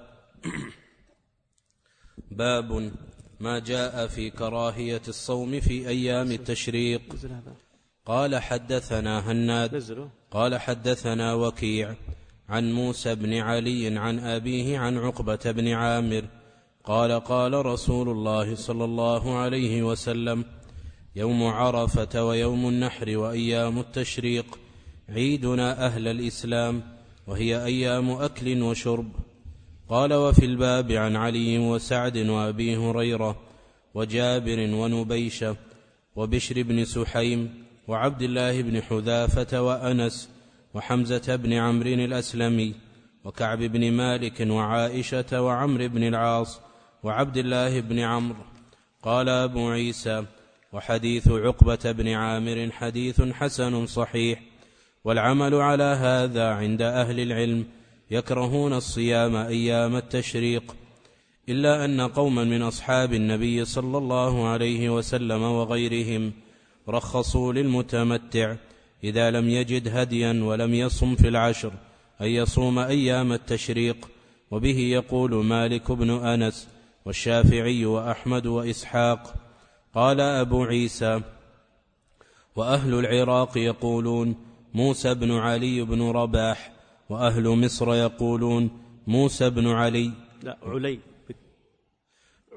باب ما جاء في كراهية الصوم في أيام التشريق. قال حدثنا هناد قال حدثنا وكيع عن موسى بن علي عن أبيه عن عقبة بن عامر قال: قال رسول الله صلى الله عليه وسلم: يوم عرفة ويوم النحر وأيام التشريق عيدنا أهل الإسلام، وهي أيام أكل وشرب. قال: وفي الباب عن علي وسعد وأبي هريرة وجابر ونبيشة وبشر بن سحيم وعبد الله بن حذافة وأنس وحمزة بن عمرو الأسلمي وكعب بن مالك وعائشة وعمرو بن العاص وعبد الله بن عمرو. قال أبو عيسى: وحديث عقبة بن عامر حديث حسن صحيح، والعمل على هذا عند أهل العلم يكرهون الصيام أيام التشريق، إلا أن قوما من أصحاب النبي صلى الله عليه وسلم وغيرهم رخصوا للمتمتع إذا لم يجد هديا ولم يصم في العشر أن يصوم أيام التشريق، وبه يقول مالك بن أنس والشافعي وأحمد وإسحاق. قال أبو عيسى: وأهل العراق يقولون موسى بن علي بن رباح، وأهل مصر يقولون موسى بن علي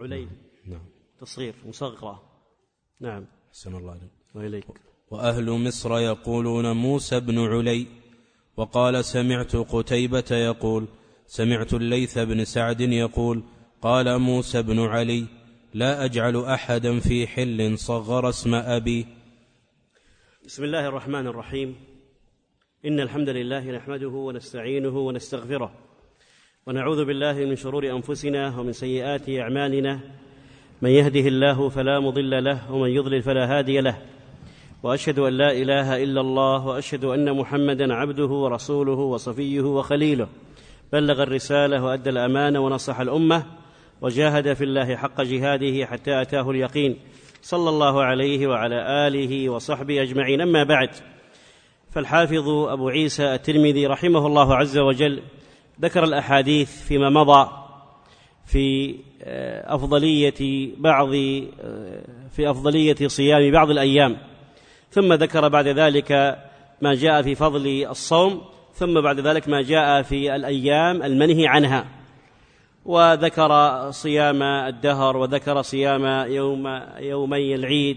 علي. نعم. تصغير مصغرة. نعم. أحسن الله عليك. وإليك. وأهل مصر يقولون موسى بن علي. وقال سمعت قتيبة يقول سمعت الليث بن سعد يقول قال موسى بن علي لا أجعل أحدا في حل صغر اسم أبي. بسم الله الرحمن الرحيم. إن الحمد لله نحمده ونستعينه ونستغفره ونعوذ بالله من شرور أنفسنا ومن سيئات أعمالنا. من يهده الله فلا مضل له ومن يضلل فلا هادي له، وأشهد أن لا إله إلا الله وأشهد أن محمدا عبده ورسوله وصفيه وخليله، بلغ الرسالة وأدى الأمانة ونصح الأمة وجاهد في الله حق جهاده حتى أتاه اليقين، صلى الله عليه وعلى آله وصحبه أجمعين. أما بعد، فالحافظ أبو عيسى الترمذي رحمه الله عز وجل ذكر الأحاديث فيما مضى في أفضلية صيام بعض الأيام، ثم ذكر بعد ذلك ما جاء في فضل الصوم، ثم بعد ذلك ما جاء في الأيام المنهي عنها، وذكر صيام الدهر، وذكر صيام يومي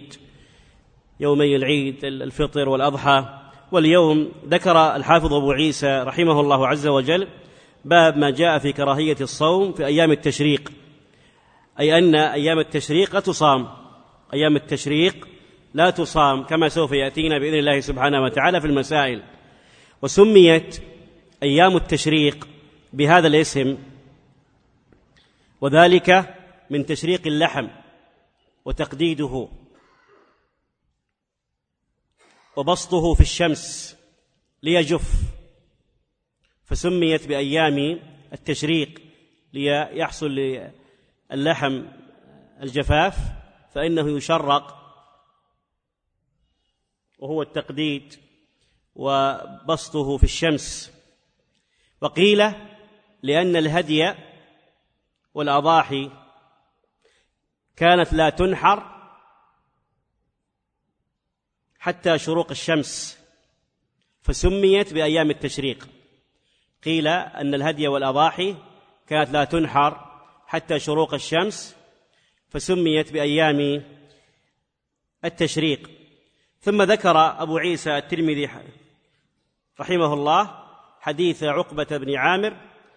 العيد الفطر والأضحى. واليوم ذكر الحافظ أبو عيسى رحمه الله عز وجل باب ما جاء في كراهية الصوم في أيام التشريق، أي أن أيام التشريق لا تصام، أيام التشريق لا تصام كما سوف يأتينا بإذن الله سبحانه وتعالى في المسائل. وسميت أيام التشريق بهذا الاسم وذلك من تشريق اللحم وتقديده وبسطه في الشمس ليجف، فسميت بأيام التشريق ليحصل للحم الجفاف، فإنه يشرق وهو التقديد وبسطه في الشمس. وقيل لأن الهدي والأضاحي كانت لا تنحر حتى شروق الشمس فسميت بأيام التشريق. قيل أن الهدي والأضاحي كانت لا تنحر حتى شروق الشمس فسميت بأيام التشريق. ثم ذكر أبو عيسى الترمذي رحمه الله حديث عقبة بن عامر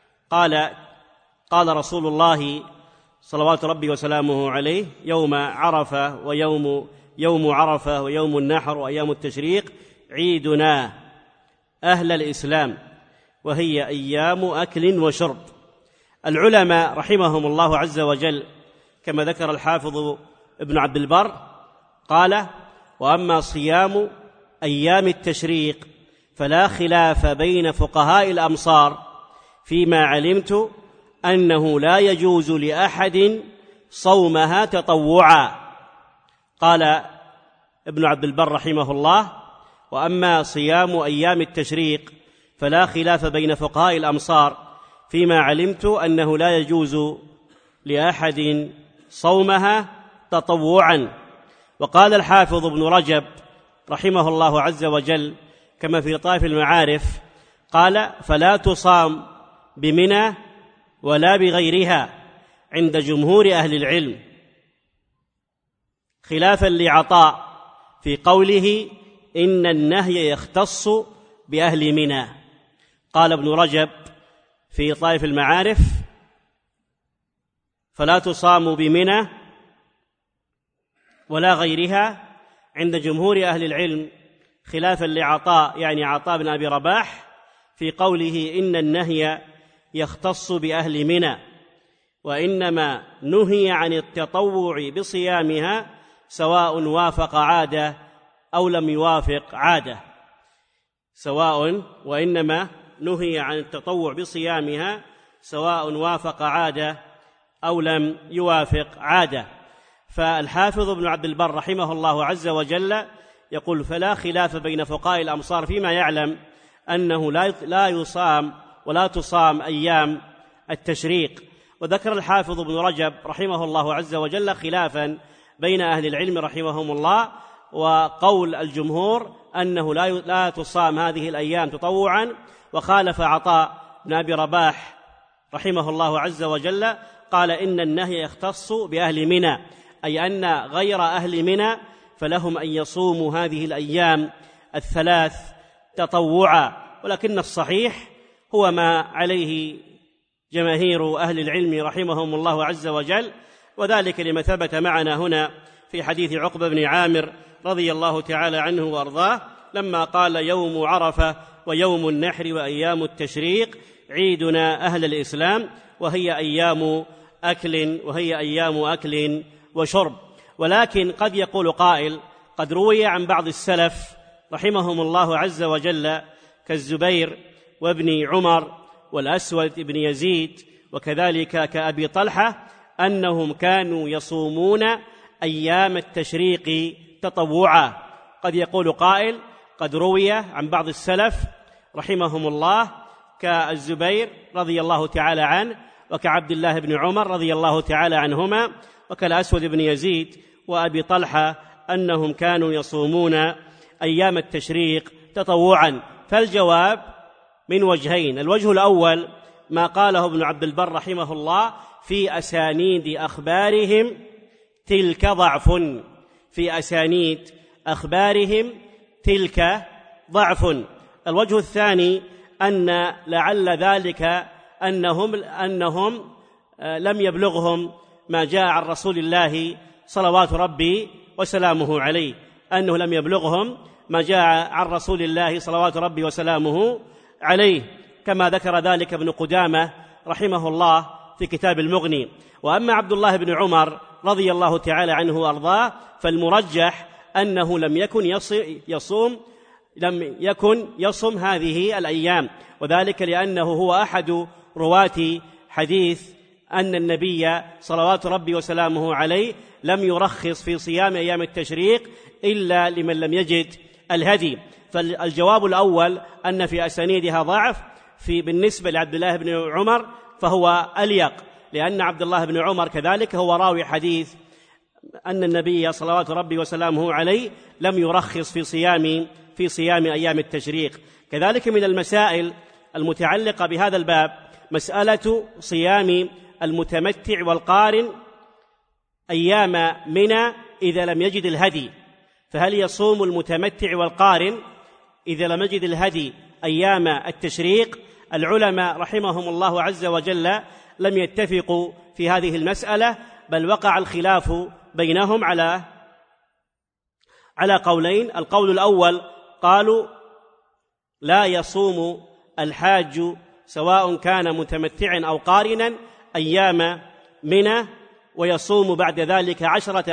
قال رسول الله صلوات ربي وسلامه عليه يوم عرفة يوم عرفة ويوم النحر وأيام التشريق عيدنا أهل الإسلام، وهي أيام أكل وشرب. العلماء رحمهم الله عز وجل كما ذكر الحافظ ابن عبد البر قال: وأما صيام أيام التشريق فلا خلاف بين فقهاء الأمصار فيما علمت أنه لا يجوز لأحد صومها تطوعا. قال ابن عبد البر رحمه الله: وأما صيام أيام التشريق فلا خلاف بين فقهاء الأمصار فيما علمت أنه لا يجوز لأحد صومها تطوعا. وقال الحافظ ابن رجب رحمه الله عز وجل كما في لطائف المعارف قال: فلا تصام بمنى ولا بغيرها عند جمهور أهل العلم، خلافا لعطاء في قوله إن النهي يختص بأهل منى. قال ابن رجب في لطائف المعارف: فلا تصام بمنى ولا غيرها عند جمهور أهل العلم، خلافا لعطاء يعني عطاء بن أبي رباح في قوله إن النهي يختص بأهل منى، وإنما نهي عن التطوع بصيامها سواء وافق عادة أو لم يوافق عادة، وإنما نهي عن التطوع بصيامها سواء وافق عادة أو لم يوافق عادة. فالحافظ ابن عبد البر رحمه الله عز وجل يقول: فلا خلاف بين فقهاء الأمصار فيما يعلم أنه لا يصام ولا تصام أيام التشريق. وذكر الحافظ ابن رجب رحمه الله عز وجل خلافا بين أهل العلم رحمهم الله، وقول الجمهور أنه لا تصام هذه الأيام تطوعا، وخالف عطاء بن أبي رباح رحمه الله عز وجل قال إن النهي يختص بأهل منى، أي أن غير أهل منى فلهم أن يصوموا هذه الأيام الثلاث تطوعا، ولكن الصحيح هو ما عليه جماهير أهل العلم رحمهم الله عز وجل، وذلك لما ثبت معنا هنا في حديث عقبة بن عامر رضي الله تعالى عنه وأرضاه لما قال: يوم عرفة ويوم النحر وأيام التشريق عيدنا أهل الإسلام وهي أيام أكل وشرب. ولكن قد يقول قائل: قد روي عن بعض السلف رحمهم الله عز وجل كالزبير وابن عمر والأسود بن يزيد وكذلك كأبي طلحة أنهم كانوا يصومون أيام التشريق تطوعا. قد يقول قائل: قد روي عن بعض السلف رحمهم الله كالزبير رضي الله تعالى عنه وكعبد الله بن عمر رضي الله تعالى عنهما وكالأسود بن يزيد وأبي طلحة أنهم كانوا يصومون أيام التشريق تطوعا. فالجواب من وجهين: الوجه الأول ما قاله ابن عبد البر رحمه الله في أسانيد أخبارهم تلك ضعف، في أسانيد أخبارهم تلك ضعف. الوجه الثاني أن لعل ذلك أنهم لم يبلغهم ما جاء عن رسول الله صلوات ربي وسلامه عليه، أنه لم يبلغهم ما جاء عن رسول الله صلوات ربي وسلامه عليه، كما ذكر ذلك ابن قدامة رحمه الله في كتاب المغني. وأما عبد الله بن عمر رضي الله تعالى عنه وأرضاه فالمرجح أنه لم يكن يصم هذه الأيام، وذلك لأنه هو أحد رواة حديث أن النبي صلوات ربي وسلامه عليه لم يرخص في صيام أيام التشريق إلا لمن لم يجد الهدي. فالجواب الأول أن في أسانيدها ضعف بالنسبة لعبد الله بن عمر فهو أليق، لأن عبد الله بن عمر كذلك هو راوي حديث أن النبي صلوات ربي وسلامه عليه لم يرخص في صيام أيام التشريق. كذلك من المسائل المتعلقة بهذا الباب مسألة صيام المتمتع والقارن أيام منى إذا لم يجد الهدي، فهل يصوم المتمتع والقارن إذا لم يجد الهدي أيام التشريق؟ العلماء رحمهم الله عز وجل لم يتفقوا في هذه المسألة، بل وقع الخلاف بينهم على قولين. القول الأول قالوا لا يصوم الحاج سواء كان متمتعا أو قارنا أيام منى، ويصوم بعد ذلك 10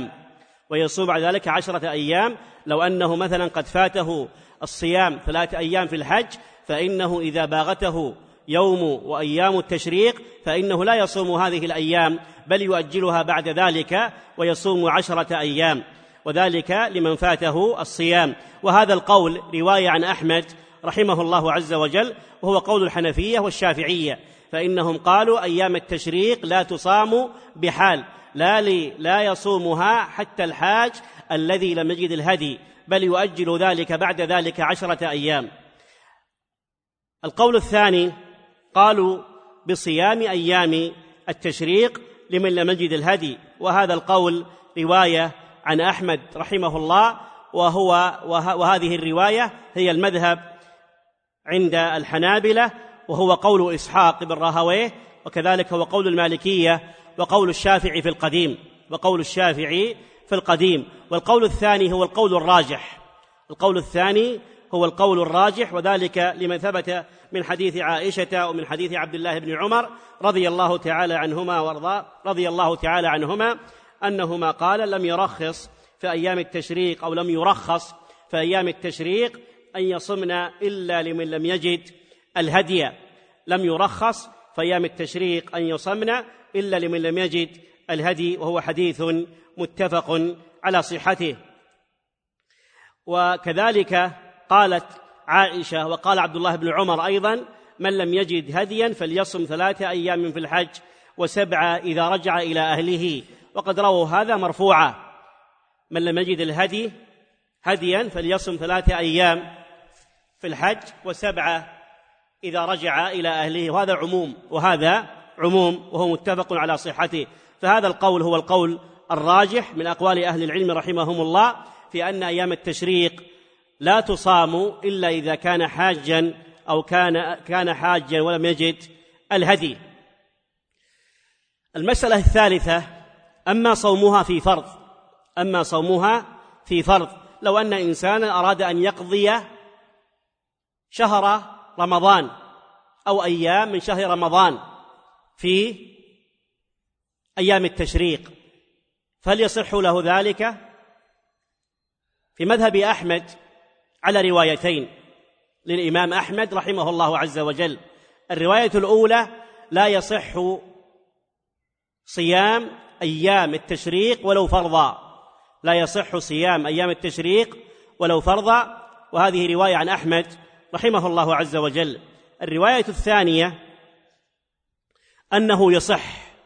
أيام، لو أنه مثلا قد فاته الصيام 3 أيام في الحج فإنه إذا باغته يوم وأيام التشريق فإنه لا يصوم هذه الأيام بل يؤجلها بعد ذلك ويصوم 10 أيام، وذلك لمن فاته الصيام. وهذا القول رواية عن أحمد رحمه الله عز وجل، وهو قول الحنفية والشافعية، فإنهم قالوا أيام التشريق لا تصام بحال، لا يصومها حتى الحاج الذي لم يجد الهدي، بل يؤجل ذلك بعد ذلك 10 أيام. القول الثاني قالوا بصيام أيام التشريق لمن لم يجد الهدي، وهذا القول رواية عن أحمد رحمه الله، وهذه الرواية هي المذهب عند الحنابلة، وهو قول إسحاق بن راهويه، وكذلك هو قول المالكية وقول الشافعي في القديم. والقول الثاني هو القول الراجح، وذلك لما ثبت من حديث عائشة ومن حديث عبد الله بن عمر رضي الله تعالى عنهما أنهما قال لم يرخص في أيام التشريق أو لم يرخص في أيام التشريق أن يصمنا إلا لمن لم يجد الهدي، لم يرخص في أيام التشريق أن يصمنا إلا لمن لم يجد الهدي، وهو حديث متفق على صحته. وكذلك قالت عائشة وقال عبد الله بن عمر أيضا من لم يجد هديا فليصم 3 أيام في الحج و7 إذا رجع إلى أهله، وقد رووا هذا مرفوعا: من لم يجد الهدي هديا فليصم 3 أيام في الحج و7 إذا رجع إلى أهله، وهذا عموم وهو متفق على صحته. فهذا القول هو القول الراجح من أقوال أهل العلم رحمهم الله في أن أيام التشريق لا تصام إلا إذا كان حاجا أو كان حاجا ولم يجد الهدي. المسألة الثالثة: أما صومها في فرض لو أن إنسانا أراد أن يقضي شهر رمضان أو أيام من شهر رمضان في أيام التشريق، فهل يصح له ذلك؟ في مذهب أحمد على روايتين للإمام أحمد رحمه الله عز وجل. الرواية الأولى: لا يصح صيام أيام التشريق ولو فرضا، لا يصح صيام أيام التشريق ولو فرضا، وهذه رواية عن أحمد رحمه الله عز وجل. الرواية الثانية أنه يصح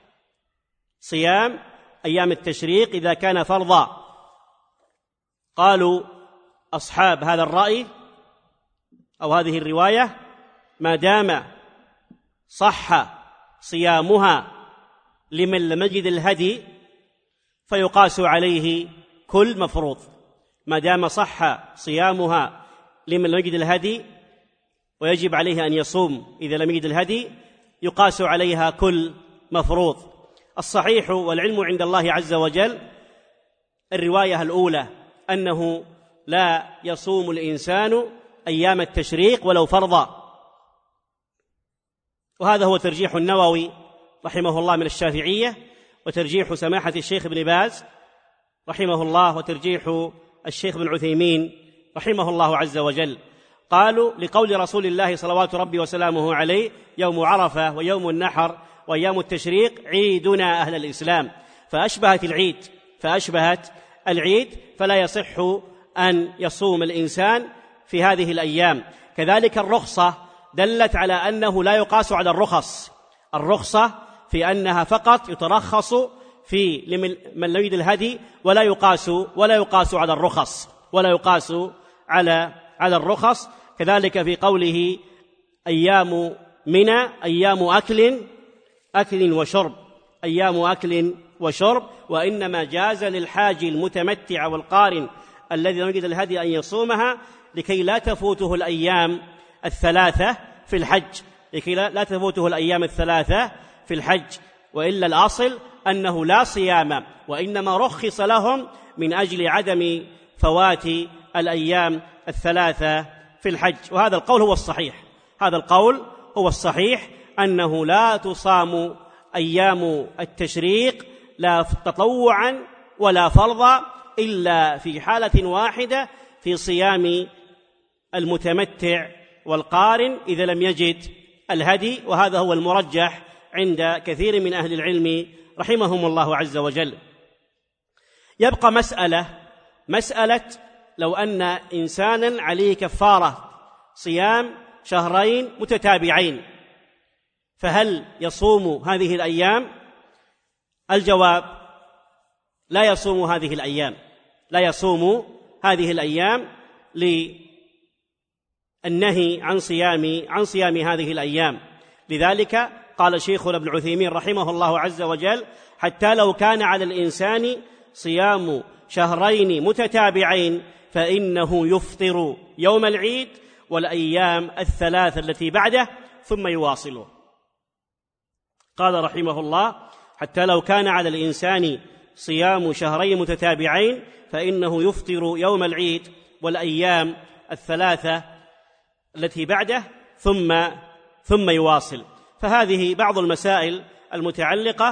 صيام أيام التشريق إذا كان فرضا. قالوا أصحاب هذا الرأي أو هذه الرواية: ما دام صح صيامها لمن لم يجد الهدي فيقاس عليه كل مفروض. ما دام صح صيامها لمن لم يجد الهدي ويجب عليه أن يصوم إذا لم يجد الهدي، يقاس عليها كل مفروض. الصحيح والعلم عند الله عز وجل الرواية الأولى أنه لا يصوم الإنسان أيام التشريق ولو فرضا، وهذا هو ترجيح النووي رحمه الله من الشافعية، وترجيح سماحة الشيخ ابن باز رحمه الله، وترجيح الشيخ ابن عثيمين رحمه الله عز وجل. قالوا لقول رسول الله صلوات ربي وسلامه عليه: يوم عرفة ويوم النحر وأيام التشريق عيدنا أهل الإسلام، فأشبهت العيد، فلا يصح أن يصوم الإنسان في هذه الأيام. كذلك الرخصة دلت على أنه لا يقاس على الرخصة في أنها فقط يترخص في من لم يجد الهدي، ولا يقاس على الرخص. كذلك في قوله: أيام منى أيام أكل وشرب، وإنما جاز للحاج المتمتع والقارن الذي لم يجد الهدي أن يصومها لكي لا تفوته الأيام الثلاثة في الحج، وإلا الأصل أنه لا صيام، وإنما رخص لهم من أجل عدم فوات الأيام الثلاثة في الحج. وهذا القول هو الصحيح، أنه لا تصام أيام التشريق لا تطوعا ولا فرضا إلا في حالة واحدة، في صيام المتمتع والقارن إذا لم يجد الهدي، وهذا هو المرجح عند كثير من أهل العلم رحمهم الله عز وجل. يبقى مسألة لو أن إنسانا عليه كفارة صيام شهرين متتابعين، فهل يصوم هذه الأيام؟ الجواب: لا يصوم هذه الأيام للنهي عن صيام هذه الأيام. لذلك قال شيخنا ابن عثيمين رحمه الله عز وجل: حتى لو كان على الإنسان صيام شهرين متتابعين فإنه يفطر يوم العيد والأيام الثلاثة التي بعده ثم يواصله. قال رحمه الله: حتى لو كان على الإنسان صيام شهرين متتابعين فإنه يفطر يوم العيد والأيام الثلاثة التي بعده ثم يواصل. فهذه بعض المسائل المتعلقة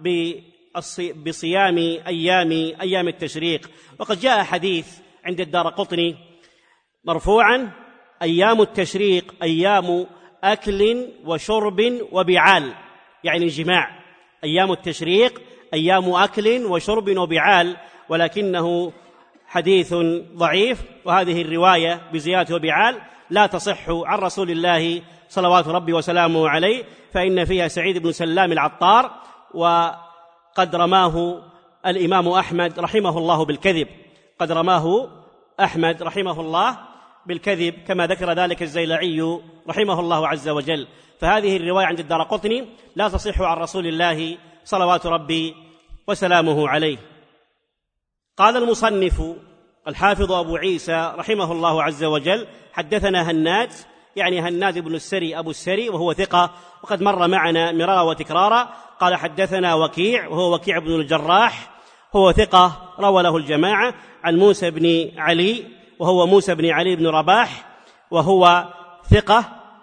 بصيام أيام التشريق. وقد جاء حديث عند الدارقطني مرفوعا: أيام التشريق أيام أكل وشرب وبعال، يعني جماع. أيام التشريق أيام أكل وشرب وبعال، ولكنه حديث ضعيف، وهذه الرواية بزيادة وبعال لا تصح عن رسول الله صلوات ربي وسلامه عليه، فإن فيها سعيد بن سلام العطار، وقد رماه الإمام أحمد رحمه الله بالكذب، بالكذب كما ذكر ذلك الزيلعي رحمه الله عز وجل. فهذه الرواية عند الدارقطني لا تصح عن رسول الله صلوات ربي وسلامه عليه. قال المصنف الحافظ أبو عيسى رحمه الله عز وجل: حدثنا هناد، يعني هناد بن السري أبو السري، وهو ثقة وقد مر معنا مرارا وتكرارا. قال حدثنا وكيع، وهو وكيع بن الجراح، هو ثقة روى له الجماعة، عن موسى بن علي، وهو موسى بن علي بن رباح، وهو ثقة.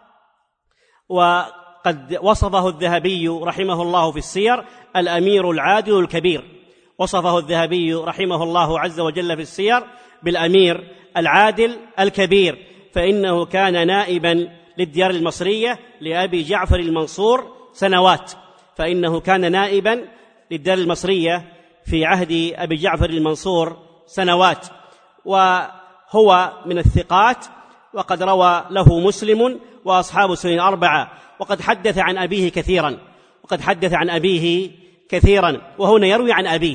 وقد وصفه الذهبي رحمه الله في السير الأمير العادل الكبير، وصفه الذهبي رحمه الله عز وجل في السير بالأمير العادل الكبير، فإنه كان نائبا للديار المصرية لأبي جعفر المنصور سنوات، فإنه كان نائبا للديار المصرية في عهد أبي جعفر المنصور سنوات، وهو من الثقات، وقد روى له مسلم وأصحاب السنن 4، وقد حدث عن أبيه كثيرا، وهنا يروي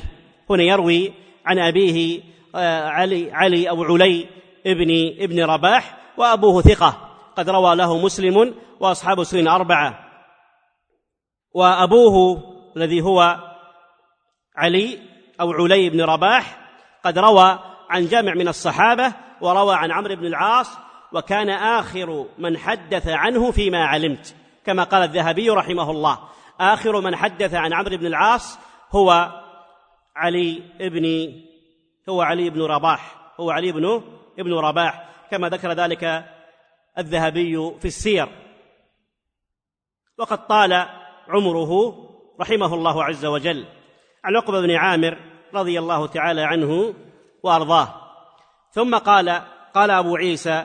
عن أبيه علي أو علي ابن رباح، وأبوه ثقة قد روى له مسلم وأصحاب السنن 4. وأبوه الذي هو علي أو علي بن رباح قد روى عن جمع من الصحابة، وروى عن عمرو بن العاص، وكان آخر من حدث عنه فيما علمت، كما قال الذهبي رحمه الله: آخر من حدث عن عمرو بن العاص هو علي بن رباح، كما ذكر ذلك الذهبي في السير. وقد طال عمره رحمه الله عز وجل. عن عقبة بن عامر رضي الله تعالى عنه وأرضاه. ثم قال أبو عيسى: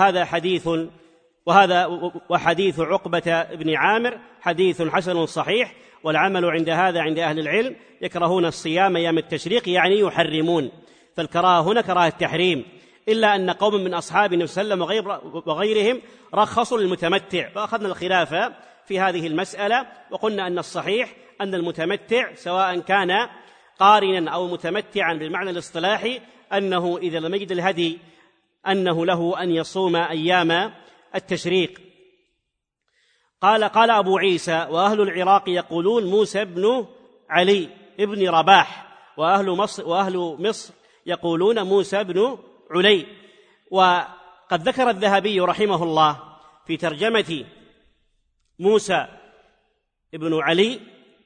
وحديث عقبة بن عامر حديث حسن صحيح، والعمل عند هذا عند أهل العلم يكرهون الصيام أيام التشريق، يعني يحرمون، فالكراهة هنا كراهة التحريم، إلا أن قوم من أصحاب النبي صلى الله عليه وسلم وغيرهم رخصوا للمتمتع، فأخذنا الخلاف في هذه المسألة، وقلنا أن الصحيح أن المتمتع سواء كان قارنا أو متمتعا بالمعنى الاصطلاحي أنه إذا لم يجد الهدي أنه له أن يصوم أيام التشريق. قال أبو عيسى: وأهل العراق يقولون موسى بن علي ابن رباح، وأهل مصر يقولون موسى بن علي. وقد ذكر الذهبي رحمه الله في ترجمة موسى بن علي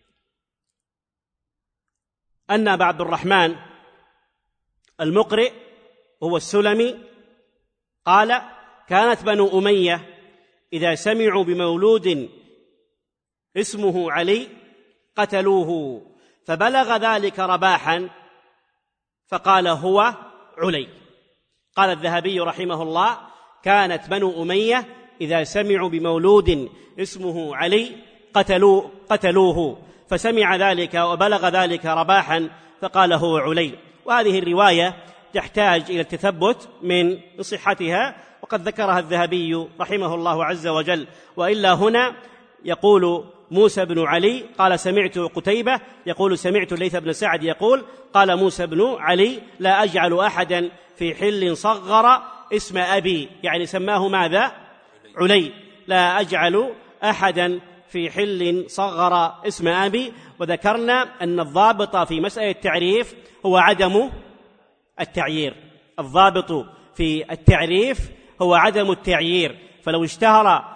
أن أبا عبد الرحمن المقرئ وهو السلمي قال: كانت بنو أمية إذا سمعوا بمولود اسمه علي قتلوه، فبلغ ذلك رباحا فقال هو علي. قال الذهبي رحمه الله: كانت بنو أمية إذا سمعوا بمولود اسمه علي قتلوه، فسمع ذلك وبلغ ذلك رباحا فقال هو علي. وهذه الرواية تحتاج إلى التثبت من صحتها، وقد ذكرها الذهبي رحمه الله عز وجل. وإلا هنا يقول موسى بن علي قال سمعت قتيبة يقول سمعت الليث بن سعد يقول قال موسى بن علي: لا أجعل أحدا في حل صغر اسم أبي، يعني سماه ماذا؟ علي. لا أجعل أحدا في حل صغر اسم أبي. وذكرنا أن الضابط في مسألة التعريف هو عدم التعيير، الضابط في التعريف هو عدم التعيير. فلو اشتهر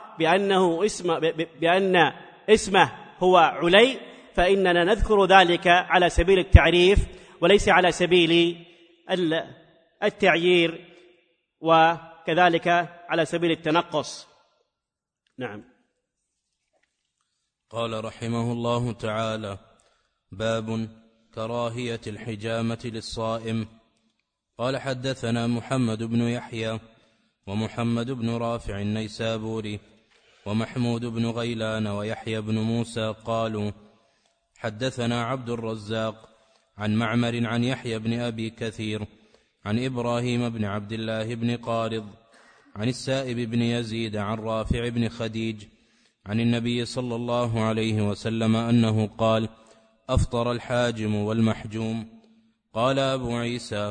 بأن اسمه هو علي فإننا نذكر ذلك على سبيل التعريف وليس على سبيل التعيير، وكذلك على سبيل التنقص. نعم. قال رحمه الله تعالى: باب كراهية الحجامة للصائم. قال حدثنا محمد بن يحيى ومحمد بن رافع النيسابوري ومحمود بن غيلان ويحيى بن موسى قالوا حدثنا عبد الرزاق عن معمر عن يحيى بن أبي كثير عن إبراهيم بن عبد الله بن قارض عن السائب بن يزيد عن رافع بن خديج عن النبي صلى الله عليه وسلم أنه قال: أفطر الحاجم والمحجوم. قال أبو عيسى: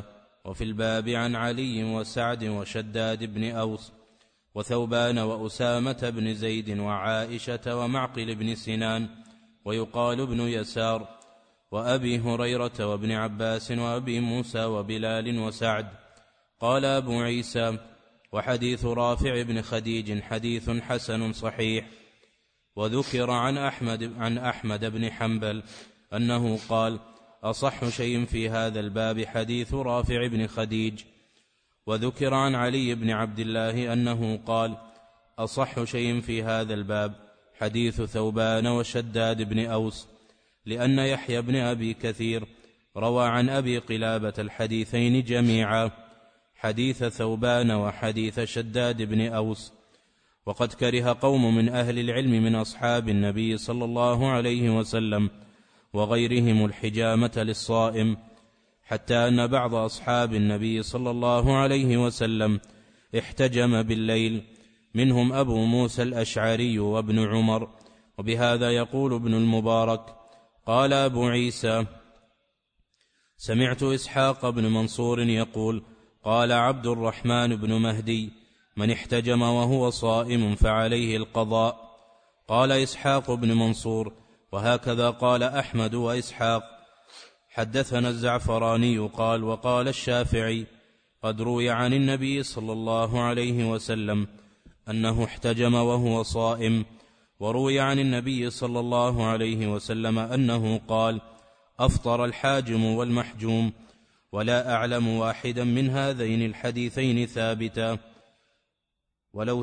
وفي الباب عن علي وسعد وشداد بن أوس وثوبان وأسامة بن زيد وعائشة ومعقل بن سنان ويقال ابن يسار وأبي هريرة وابن عباس وأبي موسى وبلال وسعد. قال أبو عيسى: وحديث رافع بن خديج حديث حسن صحيح. وذكر عن أحمد بن حنبل أنه قال: أصح شيء في هذا الباب حديث رافع بن خديج. وذكر عن علي بن عبد الله أنه قال: أصح شيء في هذا الباب حديث ثوبان وشداد بن أوس، لأن يحيى بن أبي كثير روى عن أبي قلابة الحديثين جميعا، حديث ثوبان وحديث شداد بن أوس. وقد كره قوم من أهل العلم من أصحاب النبي صلى الله عليه وسلم وغيرهم الحجامة للصائم، حتى أن بعض أصحاب النبي صلى الله عليه وسلم احتجم بالليل، منهم أبو موسى الأشعري وابن عمر. وبهذا يقول ابن المبارك: قال أبو عيسى: سمعت إسحاق بن منصور يقول: قال عبد الرحمن بن مهدي: من احتجم وهو صائم فعليه القضاء. قال إسحاق بن منصور: وهكذا قال أحمد وإسحاق. حدثنا الزعفراني قال: وقال الشافعي: قد روي عن النبي صلى الله عليه وسلم أنه احتجم وهو صائم، وروي عن النبي صلى الله عليه وسلم أنه قال: أفطر الحاجم والمحجوم. ولا أعلم واحدا من هذين الحديثين ثابتا. ولو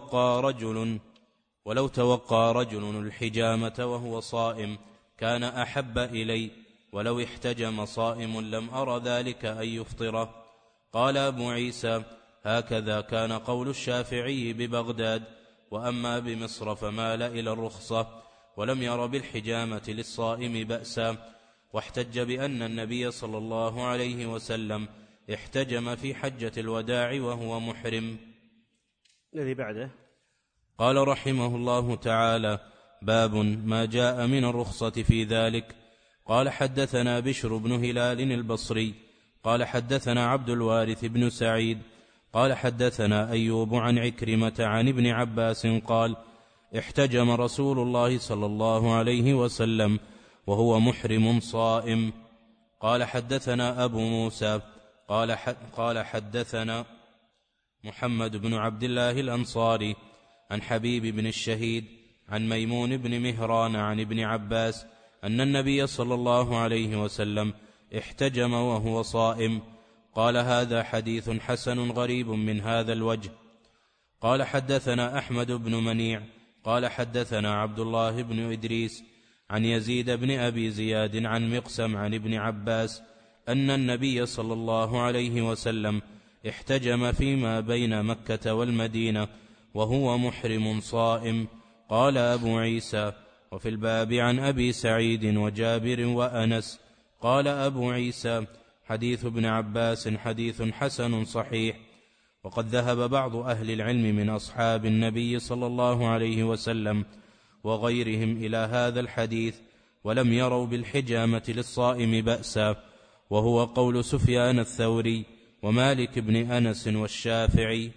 توقى رجل الحجامة وهو صائم كان أحب إلي، ولو احتجم صائم لم أر ذلك أن يفطره. قال أبو عيسى: هكذا كان قول الشافعي ببغداد، وأما بمصر فمال إلى الرخصة، ولم ير بالحجامة للصائم بأسا، واحتج بأن النبي صلى الله عليه وسلم احتجم في حجة الوداع وهو محرم. الذي بعده قال رحمه الله تعالى: باب ما جاء من الرخصة في ذلك. قال: حدثنا بشر بن هلال البصري قال: حدثنا عبد الوارث بن سعيد قال: حدثنا أيوب عن عكرمة عن ابن عباس قال: احتجم رسول الله صلى الله عليه وسلم وهو محرم صائم. قال: حدثنا أبو موسى قال حدثنا محمد بن عبد الله الأنصاري عن حبيب بن الشهيد عن ميمون بن مهران عن ابن عباس أن النبي صلى الله عليه وسلم احتجم وهو صائم. قال: هذا حديث حسن غريب من هذا الوجه. قال: حدثنا أحمد بن منيع قال: حدثنا عبد الله بن إدريس عن يزيد بن أبي زياد عن مقسم عن ابن عباس أن النبي صلى الله عليه وسلم احتجم فيما بين مكة والمدينة وهو محرم صائم. قال أبو عيسى: وفي الباب عن أبي سعيد وجابر وأنس. قال أبو عيسى: حديث ابن عباس حديث حسن صحيح. وقد ذهب بعض أهل العلم من أصحاب النبي صلى الله عليه وسلم وغيرهم إلى هذا الحديث، ولم يروا بالحجامة للصائم بأسا، وهو قول سفيان الثوري ومالك بن أنس والشافعي.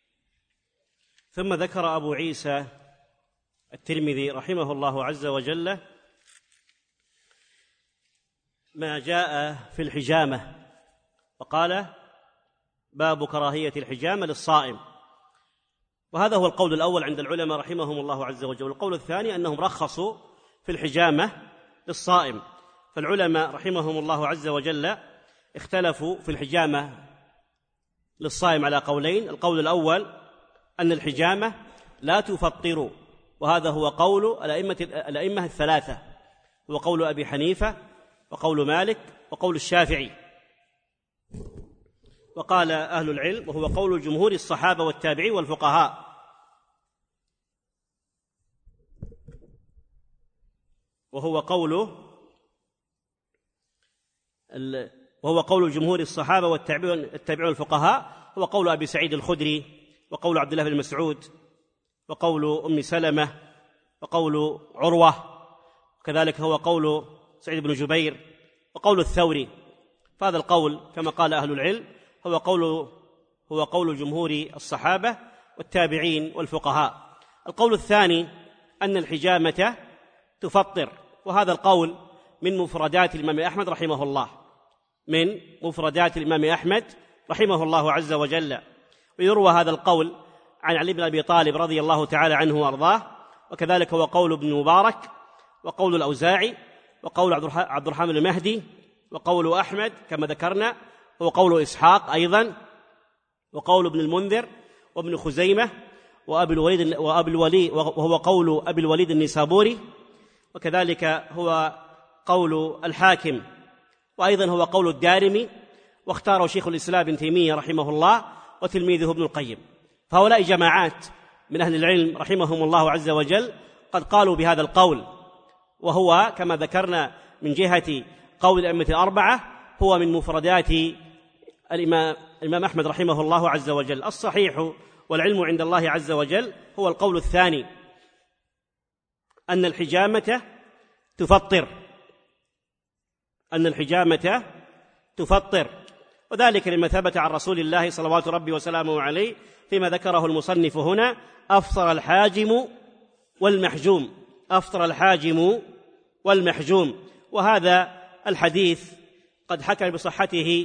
ثم ذكر أبو عيسى الترمذي رحمه الله عز وجل ما جاء في الحجامة، وقال: باب كراهية الحجامة للصائم. وهذا هو القول الأول عند العلماء رحمهم الله عز وجل. والقول الثاني أنهم رخصوا في الحجامة للصائم. فالعلماء رحمهم الله عز وجل اختلفوا في الحجامة للصائم على قولين. القول الأول أن الحجامة لا تفطر، وهذا هو قول الأئمة الثلاثة، هو قول أبي حنيفة وقول مالك وقول الشافعي. وقال أهل العلم وهو قول جمهور الصحابة والتابعين والفقهاء، وهو قول جمهور الصحابة والتابعين والفقهاء، هو قول أبي سعيد الخدري وقول عبد الله بن مسعود وقول أم سلمة وقول عروة، وكذلك هو قول سعيد بن جبير وقول الثوري. فهذا القول كما قال أهل العلم هو قول جمهور الصحابة والتابعين والفقهاء. القول الثاني أن الحجامة تفطر، وهذا القول من مفردات الإمام أحمد رحمه الله، من مفردات الإمام أحمد رحمه الله عز وجل. ويروى هذا القول عن علي بن أبي طالب رضي الله تعالى عنه وأرضاه، وكذلك هو قول ابن مبارك وقول الأوزاعي وقول عبد الرحمن المهدي وقول أحمد كما ذكرنا، وقول إسحاق أيضا، وقول ابن المنذر وابن خزيمة وأبي الوليد وهو قول أبي الوليد النيسابوري، وكذلك هو قول الحاكم، وأيضا هو قول الدارمي، واختاره شيخ الإسلام ابن تيمية رحمه الله وتلميذه ابن القيم. فهؤلاء جماعات من أهل العلم رحمهم الله عز وجل قد قالوا بهذا القول، وهو كما ذكرنا من جهة قول الأئمة الأربعة هو من مفردات الإمام أحمد رحمه الله عز وجل. الصحيح والعلم عند الله عز وجل هو القول الثاني، أن الحجامة تفطر، أن الحجامة تفطر، وذلك لما ثبت عن رسول الله صلوات ربي وسلامه عليه فيما ذكره المصنف هنا: أفطر الحاجم والمحجوم، أفطر الحاجم والمحجوم. وهذا الحديث قد حكم بصحته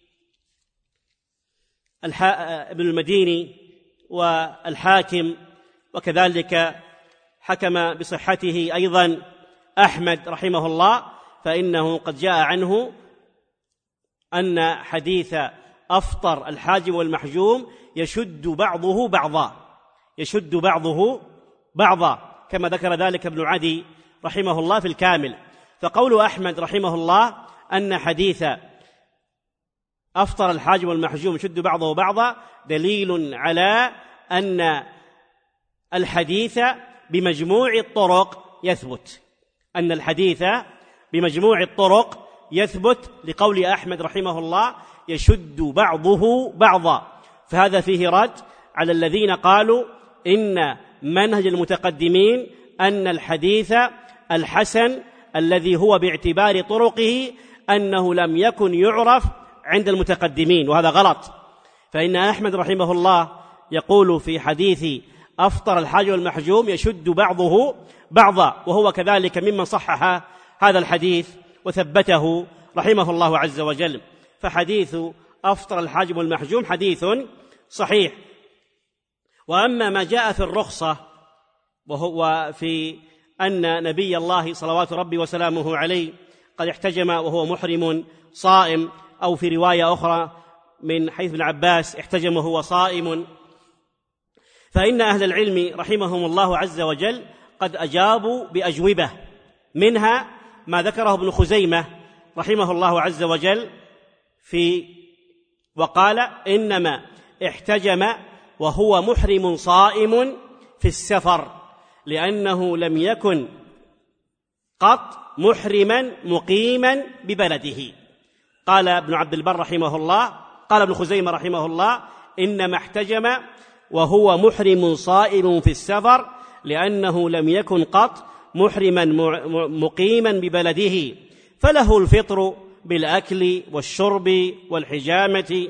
ابن المديني والحاكم، وكذلك حكم بصحته أيضا أحمد رحمه الله، فإنه قد جاء عنه أن حديث أفطر الحاجم والمحجوم يشد بعضه بعضا، يشد بعضه بعضا، كما ذكر ذلك ابن عدي رحمه الله في الكامل. فقول أحمد رحمه الله أن حديث أفطر الحاجم والمحجوم يشد بعضه بعضا دليل على أن الحديث بمجموع الطرق يثبت، أن الحديث بمجموع الطرق يثبت، لقول أحمد رحمه الله يشد بعضه بعضا. فهذا فيه رد على الذين قالوا إن منهج المتقدمين أن الحديث الحسن الذي هو باعتبار طرقه أنه لم يكن يعرف عند المتقدمين، وهذا غلط. فإن أحمد رحمه الله يقول في حديث أفطر الحاجم والمحجوم يشد بعضه بعضا، وهو كذلك ممن صحح هذا الحديث وثبته رحمه الله عز وجل. فحديث أفطر الحاجم والمحجوم حديث صحيح. وأما ما جاء في الرخصة وهو في أن نبي الله صلوات ربي وسلامه عليه قد احتجم وهو محرم صائم، أو في رواية أخرى من حيث ابن عباس احتجم وهو صائم، فإن أهل العلم رحمهم الله عز وجل قد أجابوا بأجوبة، منها ما ذكره ابن خزيمة رحمه الله عز وجل وقال إنما احتجم وهو محرم صائم في السفر، لأنه لم يكن قط محرما مقيما ببلده. قال ابن عبد البر رحمه الله، قال ابن خزيمة رحمه الله: إنما احتجم وهو محرم صائم في السفر، لأنه لم يكن قط محرما مقيما ببلده، فله الفطر بالأكل والشرب والحجامة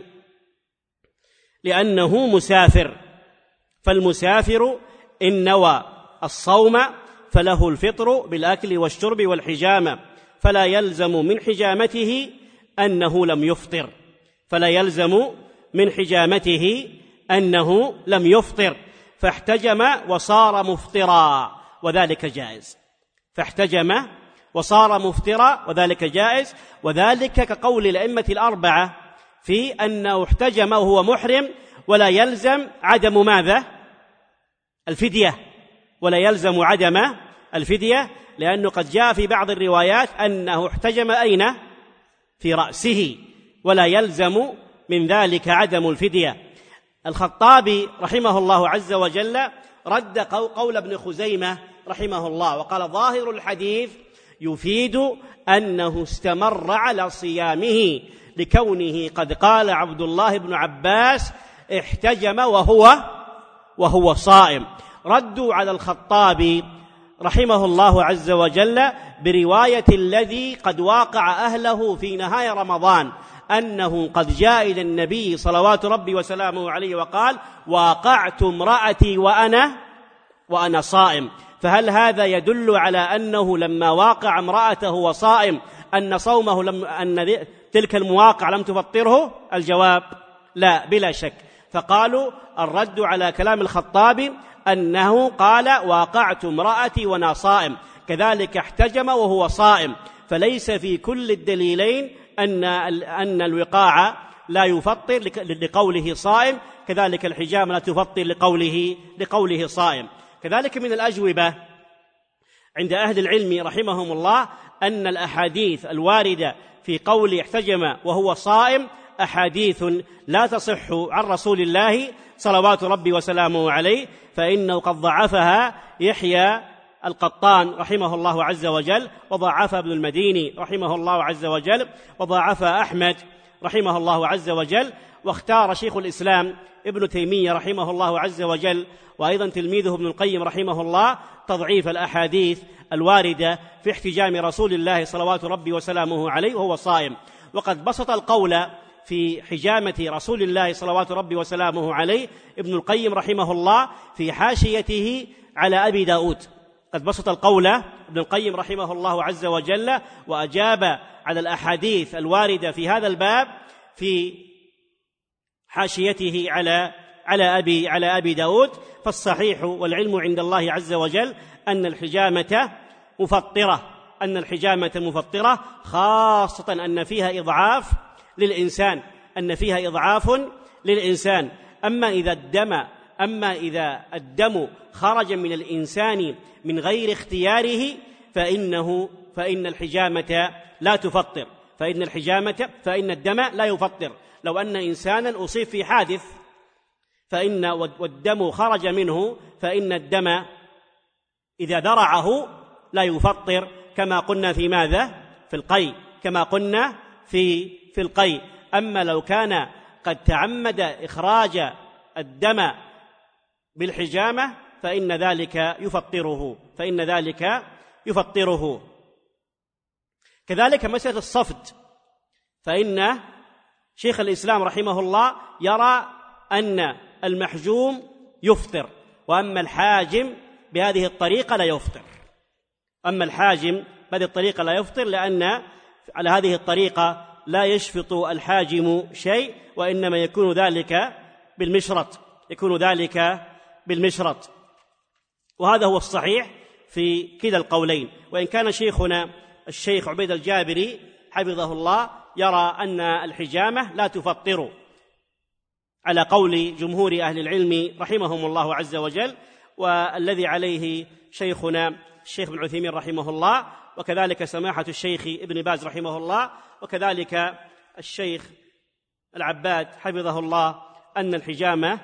لأنه مسافر، فالمسافر إن نوى الصوم فله الفطر بالأكل والشرب والحجامة، فلا يلزم من حجامته أنه لم يفطر، فلا يلزم من حجامته أنه لم يفطر، فاحتجم وصار مفطرا وذلك جائز، فاحتجم وصار مفطرا وذلك جائز. وذلك كقول الأئمة الأربعة في أنه احتجم وهو محرم ولا يلزم عدم ماذا؟ الفدية، ولا يلزم عدم الفدية، لأنه قد جاء في بعض الروايات أنه احتجم أين؟ في رأسه، ولا يلزم من ذلك عدم الفدية. الخطابي رحمه الله عز وجل رد قول ابن خزيمة رحمه الله وقال: ظاهر الحديث يفيد أنه استمر على صيامه، لكونه قد قال عبد الله بن عباس احتجم وهو صائم. ردوا على الخطابي رحمه الله عز وجل برواية الذي قد واقع أهله في نهاية رمضان، أنه قد جاء إلى النبي صلوات ربي وسلامه عليه وقال: واقعت امرأتي وأنا صائم. فهل هذا يدل على أنه لما واقع امرأته وصائم أن صومه أن تلك المواقع لم تفطره؟ الجواب: لا، بلا شك. فقالوا الرد على كلام الخطابي أنه قال: واقعت امرأتي وأنا صائم، كذلك احتجم وهو صائم، فليس في كل الدليلين أن الوقاع لا يفطر لقوله صائم، كذلك الحجامة لا تفطر لقوله صائم. كذلك من الأجوبة عند أهل العلم رحمهم الله أن الأحاديث الواردة في قول احتجم وهو صائم أحاديث لا تصح عن رسول الله صلوات ربي وسلامه عليه، فإنه قد ضعفها يحيى القطان رحمه الله عز وجل، وضعفها ابن المديني رحمه الله عز وجل، وضعفها أحمد رحمه الله عز وجل. واختار شيخ الإسلام ابن تيمية رحمه الله عز وجل وأيضا تلميذه ابن القيم رحمه الله تضعيف الأحاديث الواردة في احتجام رسول الله صلوات ربي وسلامه عليه وهو صائم. وقد بسط القول في حجامة رسول الله صلوات ربي وسلامه عليه ابن القيم رحمه الله في حاشيته على أبي داود. قد بسط القول ابن القيم رحمه الله عز وجل وأجاب على الأحاديث الواردة في هذا الباب في حاشيته على أبي داود. فالصحيح والعلم عند الله عز وجل أن الحجامة مفطرة، خاصة أن فيها إضعاف للإنسان. أما إذا الدم خرج من الإنسان من غير اختياره فإن الحجامة لا تفطر، فإن الدم لا يفطر. لو أن إنسانا أصيب في حادث والدم خرج منه فإن الدم إذا درعه لا يفطر، كما قلنا في ماذا؟ في القيء. أما لو كان قد تعمد إخراج الدم بالحجامة فإن ذلك يفطره. كذلك مسألة الصفد، فإن شيخ الإسلام رحمه الله يرى أن المحجوم يفطر، وأما الحاجم بهذه الطريقة لا يفطر، لأن على هذه الطريقة لا يشفط الحاجم شيء، وإنما يكون ذلك بالمشرط. وهذا هو الصحيح في كلا القولين. وإن كان شيخنا الشيخ عبيد الجابري حفظه الله يرى أن الحجامة لا تفطر على قول جمهور أهل العلم رحمهم الله عز وجل، والذي عليه شيخنا الشيخ ابن عثيمين رحمه الله، وكذلك سماحة الشيخ ابن باز رحمه الله، وكذلك الشيخ العباد حفظه الله، أن الحجامة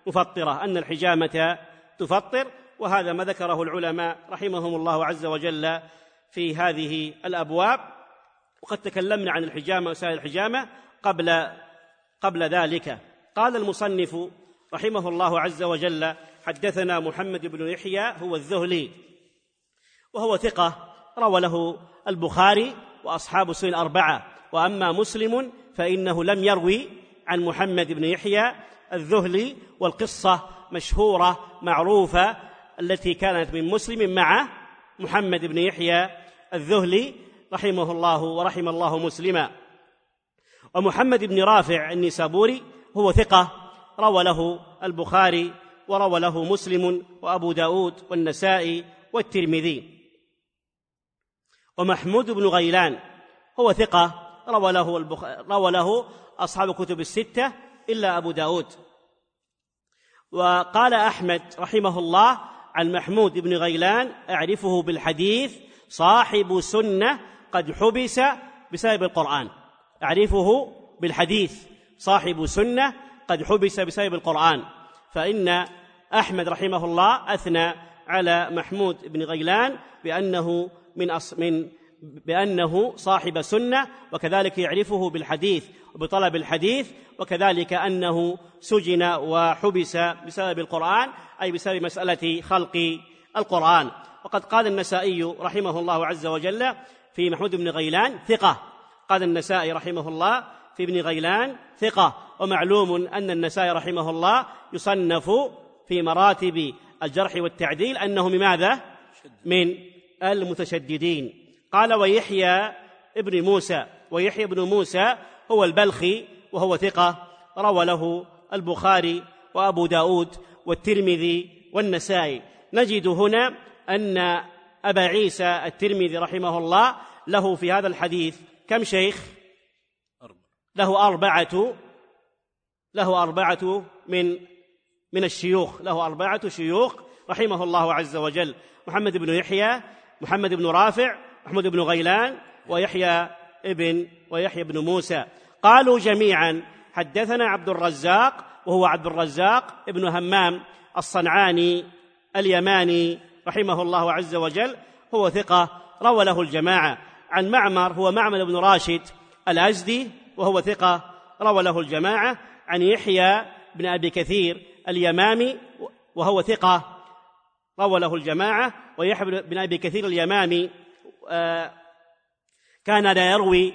تفطر. وهذا ما ذكره العلماء رحمهم الله عز وجل في هذه الأبواب. وقد تكلمنا عن الحجامة وسائل الحجامة قبل ذلك. قال المصنف رحمه الله عز وجل: حدثنا محمد بن يحيى هو الذهلي، وهو ثقة روى له البخاري وأصحاب السنن الأربعة، وأما مسلم فإنه لم يروي عن محمد بن يحيى الذهلي. والقصة مشهورة معروفة التي كانت من مسلم مع محمد بن يحيى الذهلي رحمه الله ورحم الله مسلما. ومحمد بن رافع النسابوري هو ثقة روى له البخاري وروى له مسلم وأبو داود والنسائي والترمذي. ومحمود بن غيلان هو ثقة روى له أصحاب كتب الستة إلا أبو داود. وقال أحمد رحمه الله عن محمود بن غيلان: أعرفه بالحديث صاحب سنة قد حبس بسبب القرآن. أعرفه بالحديث صاحب سنة قد حبس بسبب القرآن. فإن أحمد رحمه الله أثنى على محمود بن غيلان بأنه صاحب سنة، وكذلك يعرفه بالحديث وبطلب الحديث، وكذلك أنه سجن وحبس بسبب القرآن، أي بسبب مسألة خلق القرآن. وقد قال النسائي رحمه الله عز وجل في محمود بن غيلان ثقة. قال النسائي رحمه الله في ابن غيلان ثقة، ومعلوم أن النسائي رحمه الله يصنف في مراتب الجرح والتعديل أنه ماذا؟ من المتشددين. قال ويحيى بن موسى هو البلخي وهو ثقة، روى له البخاري وأبو داود والترمذي والنسائي. نجد هنا أن أبا عيسى الترمذي رحمه الله له في هذا الحديث كم شيخ؟ له أربعة من الشيوخ، له 4 شيوخ رحمه الله عز وجل: محمد بن يحيى، محمد بن رافع، محمد بن غيلان، ويحيى بن موسى. قالوا جميعا حدثنا عبد الرزاق، وهو عبد الرزاق ابن همام الصنعاني اليماني رحمه الله عز وجل، هو ثقة، روى له الجماعة. عن معمر، هو معمر بن راشد الأزدي وهو ثقة، روى له الجماعة. عن يحيى بن أبي كثير اليمامي وهو ثقة، روى له الجماعة. ويحيى بن أبي كثير اليمامي كان لا يروي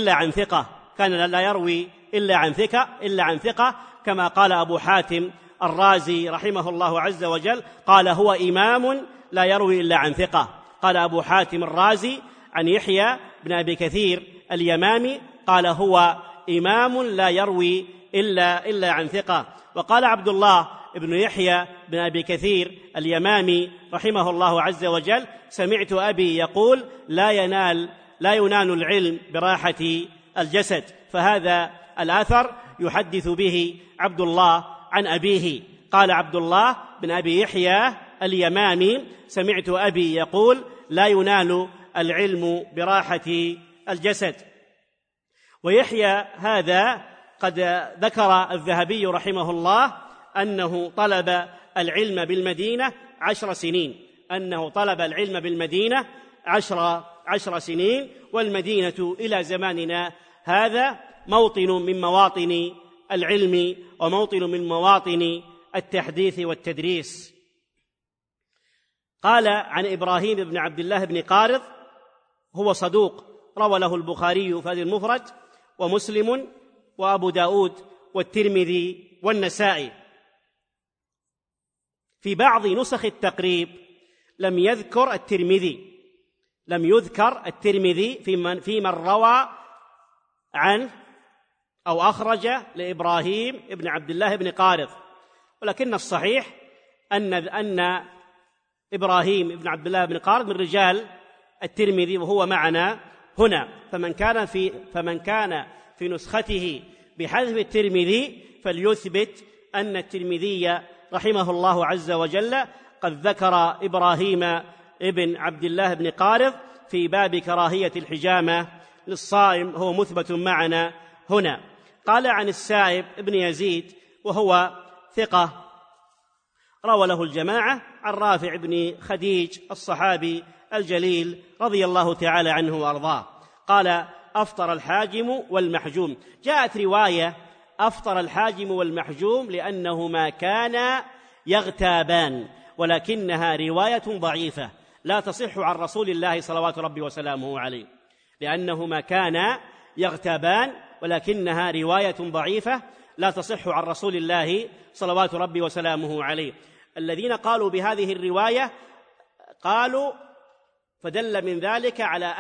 إلا عن ثقة، كما قال أبو حاتم الرازي رحمه الله عز وجل، قال هو إمام لا يروي إلا عن ثقة. قال أبو حاتم الرازي عن يحيى بن أبي كثير اليمامي قال هو إمام لا يروي إلا عن ثقة. وقال عبد الله بن يحيى بن أبي كثير اليمامي رحمه الله عز وجل: سمعت أبي يقول لا ينال العلم براحة الجسد. فهذا الأثر يحدث به عبد الله عن أبيه. قال عبد الله بن أبي يحيى اليمامي: سمعت أبي يقول لا ينال العلم براحة الجسد. ويحيى هذا قد ذكر الذهبي رحمه الله أنه طلب العلم بالمدينة 10 سنين، أنه طلب العلم بالمدينة 10 سنين. والمدينة إلى زماننا هذا موطن من مواطن العلم وموطن من مواطن التحديث والتدريس. قال عن إبراهيم بن عبد الله بن قارض، هو صدوق، روى له البخاري في هذه المفرد ومسلم وأبو داود والترمذي والنسائي. في بعض نسخ التقريب لم يذكر الترمذي في من روى عنه أو أخرج لإبراهيم بن عبد الله بن قارض، ولكن الصحيح أن إبراهيم بن عبد الله بن قارض من رجال الترمذي وهو معنا هنا. فمن كان في نسخته بحذف الترمذي فليثبت أن الترمذي رحمه الله عز وجل قد ذكر إبراهيم ابن عبد الله بن قارض في باب كراهية الحجامة للصائم، هو مثبت معنا هنا. قال عن السائب ابن يزيد وهو ثقة، روى له الجماعة، عن رافع بن خديج الصحابي الجليل رضي الله تعالى عنه وأرضاه، قال أفطر الحاجم والمحجوم. جاءت رواية أفطر الحاجم والمحجوم لأنهما كانا يغتابان، ولكنها رواية ضعيفة لا تصح عن رسول الله صلوات ربي وسلامه عليه، لأنهما كانا يغتابان، ولكنها رواية ضعيفة لا تصح عن رسول الله صلوات ربي وسلامه عليه. الذين قالوا بهذه الرواية قالوا فدل من ذلك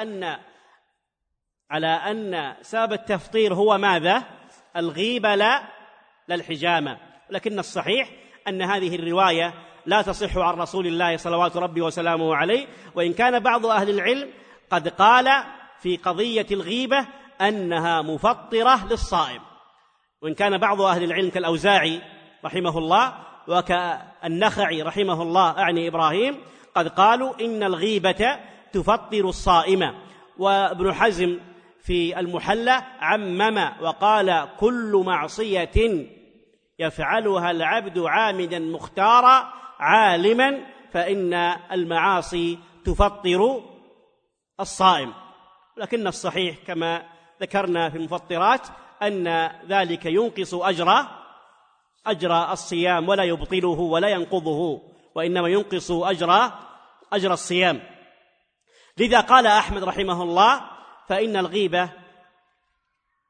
على أن سبب التفطير هو ماذا؟ الغيبة لا الحجامة، لكن الصحيح أن هذه الرواية لا تصح عن رسول الله صلوات ربي وسلامه عليه. وإن كان بعض أهل العلم قد قال في قضية الغيبة أنها مفطرة للصائم، وإن كان بعض أهل العلم كالأوزاعي رحمه الله وكالنخعي رحمه الله أعني إبراهيم قد قالوا إن الغيبة تفطر الصائم. وابن حزم في المحلى عمم وقال كل معصية يفعلها العبد عامدا مختارا عالما فإن المعاصي تفطر الصائم. لكن الصحيح كما ذكرنا في المفطرات أن ذلك ينقص أجر الصيام ولا يبطله ولا ينقضه، وإنما ينقص أجر الصيام. لذا قال أحمد رحمه الله فإن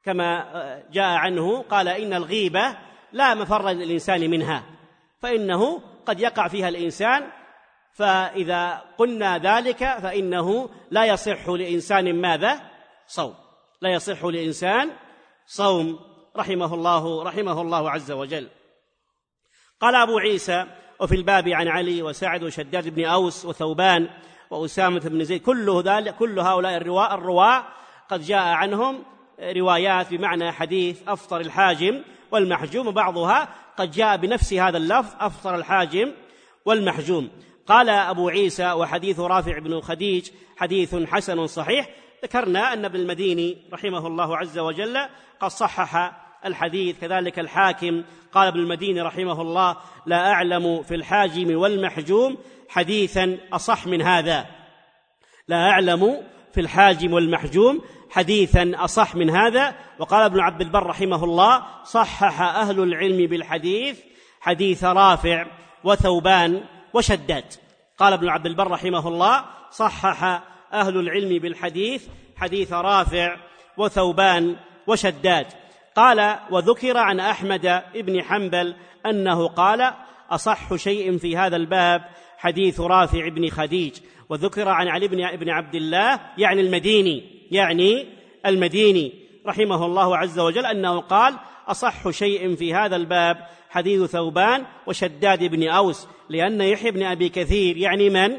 كما جاء عنه قال إن الغيبة لا مفر للإنسان منها، فإنه قد يقع فيها الإنسان، فإذا قلنا ذلك فإنه لا يصح لإنسان ماذا؟ صوم، لا يصح لإنسان صوم رحمه الله عز وجل. قال أبو عيسى: وفي الباب عن علي وسعد وشداد بن أوس وثوبان وأسامة بن زيد، كل هؤلاء الرواة قد جاء عنهم روايات بمعنى حديث أفطر الحاجم والمحجوم، وبعضها قد جاء بنفس هذا اللفظ أفطر الحاجم والمحجوم. قال أبو عيسى: وحديث رافع بن خديج حديث حسن صحيح. ذكرنا أن ابن المديني رحمه الله عز وجل قد صحح الحديث، كذلك الحاكم. قال ابن المديني رحمه الله: لا أعلم في الحاجم والمحجوم حديثا أصح من هذا، لا أعلم في الحاجم والمحجوم حديثا أصح من هذا. وقال ابن عبد البر رحمه الله: صحح أهل العلم بالحديث حديث رافع وثوبان وشداد. قال ابن عبد البر رحمه الله: صحح أهل العلم بالحديث حديث رافع وثوبان وشداد. قال: وذكر عن أحمد بن حنبل أنه قال: أصح شيء في هذا الباب حديث رافع بن خديج. وذكر عن علي بن عبد الله يعني المديني رحمه الله عز وجل أنه قال: أصح شيء في هذا الباب حديث ثوبان وشداد بن أوس، لأن يحيى بن أبي كثير يعني من؟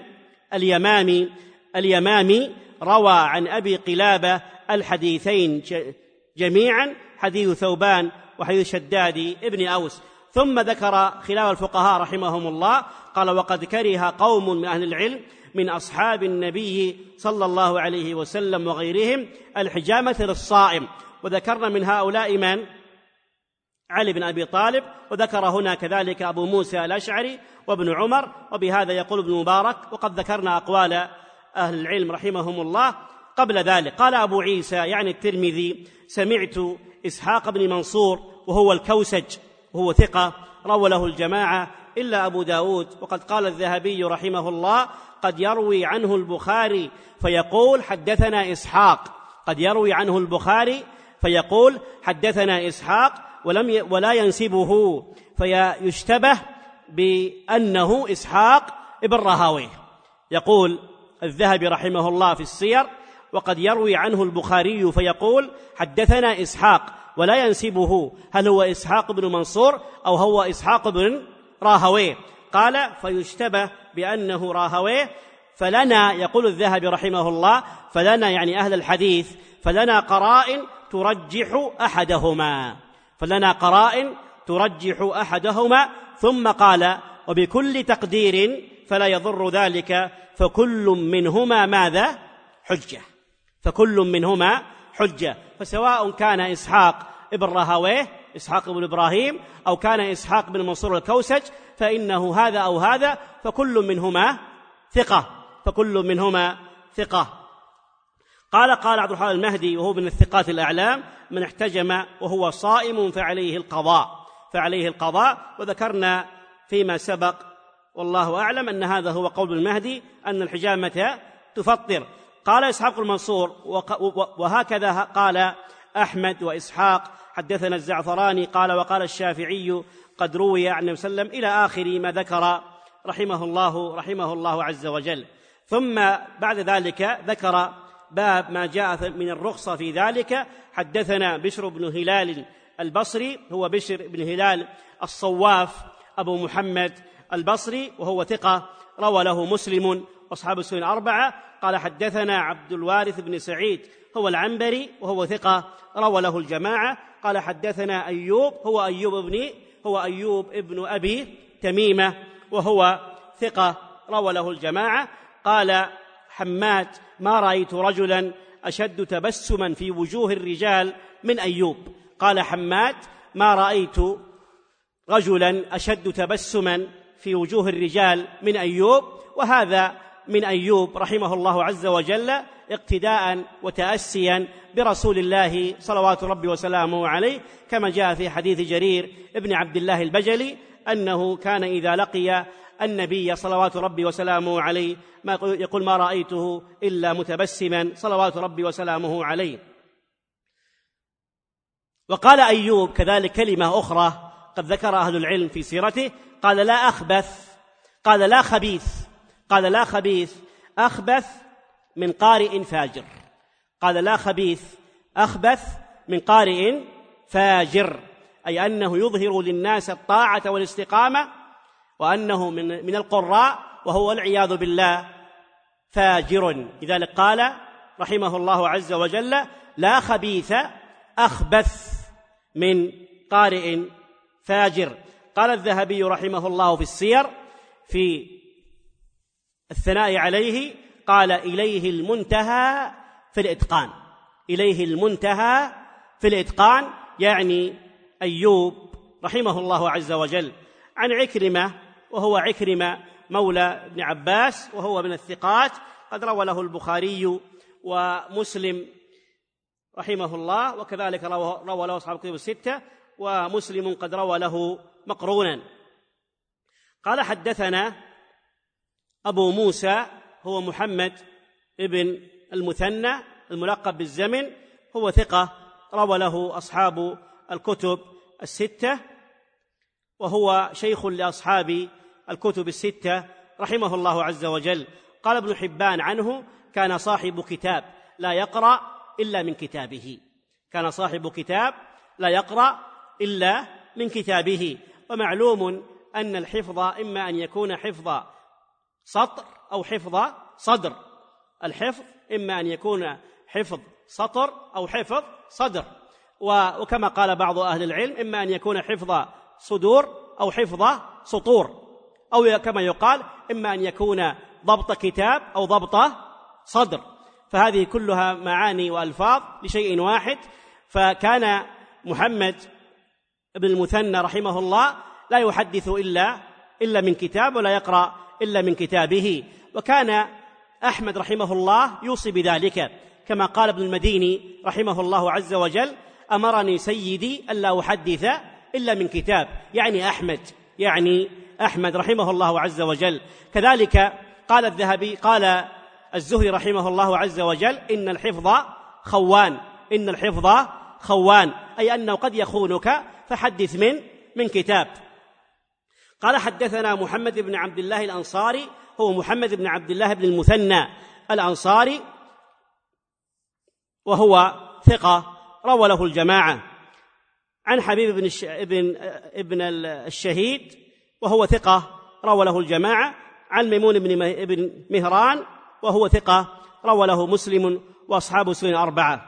اليمامي روى عن أبي قلابة الحديثين جميعا، حديث ثوبان وحديث شداد بن أوس. ثم ذكر خلاف الفقهاء رحمهم الله، قال: وقد كره قوم من أهل العلم من أصحاب النبي صلى الله عليه وسلم وغيرهم الحجامة للصائم. وذكرنا من هؤلاء من؟ علي بن أبي طالب، وذكر هنا كذلك أبو موسى الأشعري وابن عمر، وبهذا يقول ابن مبارك. وقد ذكرنا أقوال أهل العلم رحمهم الله قبل ذلك. قال أبو عيسى يعني الترمذي: سمعت إسحاق بن منصور وهو الكوسج وهو ثقة، روى له الجماعة إلا أبو داود. وقد قال الذهبي رحمه الله: قد يروي عنه البخاري فيقول حدثنا إسحاق، قد يروي عنه البخاري فيقول حدثنا إسحاق ولا ينسبه، فيشتبه بأنه إسحاق ابن راهويه. يقول الذهبي رحمه الله في السير: وقد يروي عنه البخاري فيقول حدثنا إسحاق ولا ينسبه، هل هو إسحاق بن منصور أو هو إسحاق بن راهويه؟ قال: فيشتبه بأنه راهويه. فلنا، يقول الذهبي رحمه الله، فلنا يعني أهل الحديث، فلنا قرائن ترجح أحدهما، فلنا قرائن ترجح أحدهما. ثم قال: وبكل تقدير فلا يضر ذلك، فكل منهما ماذا؟ حجة، فكل منهما حجة. فسواء كان إسحاق ابن راهويه إسحاق بن إبراهيم أو كان إسحاق بن منصور الكوسج، فإنه هذا أو هذا، فكل منهما ثقة، فكل منهما ثقة. قال عبد الرحمن المهدي وهو من الثقات الأعلام: من احتجم وهو صائم فعليه القضاء. وذكرنا فيما سبق والله أعلم أن هذا هو قول المهدي، أن الحجامة تفطر. قال إسحاق المنصور: وهكذا قال أحمد وإسحاق حدثنا الزعفراني قال وقال الشافعي قد روي عن النبي صلى الله عليه وسلم إلى آخر ما ذكر رحمه الله عز وجل. ثم بعد ذلك ذكر باب ما جاء من الرخصة في ذلك. حدثنا بشر بن هلال البصري، هو بشر بن هلال الصواف أبو محمد البصري وهو ثقة، روى له مسلم وأصحاب السنن الأربعة. قال حدثنا عبد الوارث بن سعيد هو العنبري وهو ثقة، روى له الجماعة. قال حدثنا أيوب هو أيوب ابن أبي تميمة وهو ثقة، روى له الجماعة. قال حماد: ما رأيت رجلا أشد تبسما في وجوه الرجال من أيوب. قال حماد: ما رأيت رجلا أشد تبسما في وجوه الرجال من أيوب. وهذا من أيوب رحمه الله عز وجل اقتداء وتأسيا برسول الله صلوات ربي وسلامه عليه، كما جاء في حديث جرير ابن عبد الله البجلي أنه كان إذا لقي النبي صلوات ربي وسلامه عليه يقول: ما رأيته إلا متبسما صلوات ربي وسلامه عليه. وقال أيوب كذلك كلمة أخرى قد ذكر أهل العلم في سيرته، قال لا أخبث، قال لا خبيث، قال لا خبيث أخبث من قارئ فاجر، قال لا خبيث أخبث من قارئ فاجر، أي أنه يظهر للناس الطاعة والاستقامة وأنه من القراء وهو والعياذ بالله فاجر. لذلك قال رحمه الله عز وجل لا خبيث أخبث من قارئ فاجر. قال الذهبي رحمه الله في السير في الثناء عليه، قال إليه المنتهى في الإتقان، إليه المنتهى في الإتقان، يعني أيوب رحمه الله عز وجل. عن عكرمة، وهو عكرمة مولى ابن عباس، وهو من الثقات، قد روى له البخاري ومسلم رحمه الله، وكذلك روى له أصحاب الكتب الستة، ومسلم قد روى له مقرونا. قال حدثنا أبو موسى هو محمد ابن المثنى الملقب بالزمن، هو ثقة روى له أصحاب الكتب الستة، وهو شيخ لأصحاب الكتب الستة رحمه الله عز وجل. قال ابن حبان عنه كان صاحب كتاب لا يقرأ إلا من كتابه، كان صاحب كتاب لا يقرأ إلا من كتابه. ومعلوم أن الحفظ إما أن يكون حفظ سطر أو حفظ صدر، الحفظ إما أن يكون حفظ سطر أو حفظ صدر، وكما قال بعض أهل العلم إما أن يكون حفظ صدور أو حفظ سطور، أو كما يقال إما أن يكون ضبط كتاب أو ضبط صدر، فهذه كلها معاني وألفاظ لشيء واحد. فكان محمد بن المثنى رحمه الله لا يحدث إلا من كتاب، ولا يقرأ إلا من كتابه. وكان أحمد رحمه الله يوصي بذلك، كما قال ابن المديني رحمه الله عز وجل أمرني سيدي ألا أحدث إلا من كتاب، يعني أحمد رحمه الله عز وجل. كذلك قال الذهبي، قال الزهري رحمه الله عز وجل إن الحفظ خوان، إن الحفظ خوان، أي أنه قد يخونك فحدث من كتاب. قال حدثنا محمد بن عبد الله الأنصاري، هو محمد بن عبد الله بن المثنى الأنصاري، وهو ثقة روى له الجماعة. عن حبيب ابن الشهيد، وهو ثقة روى له الجماعة. عن ميمون بن مهران، وهو ثقة روى له مسلم وأصحاب السنن الأربعة.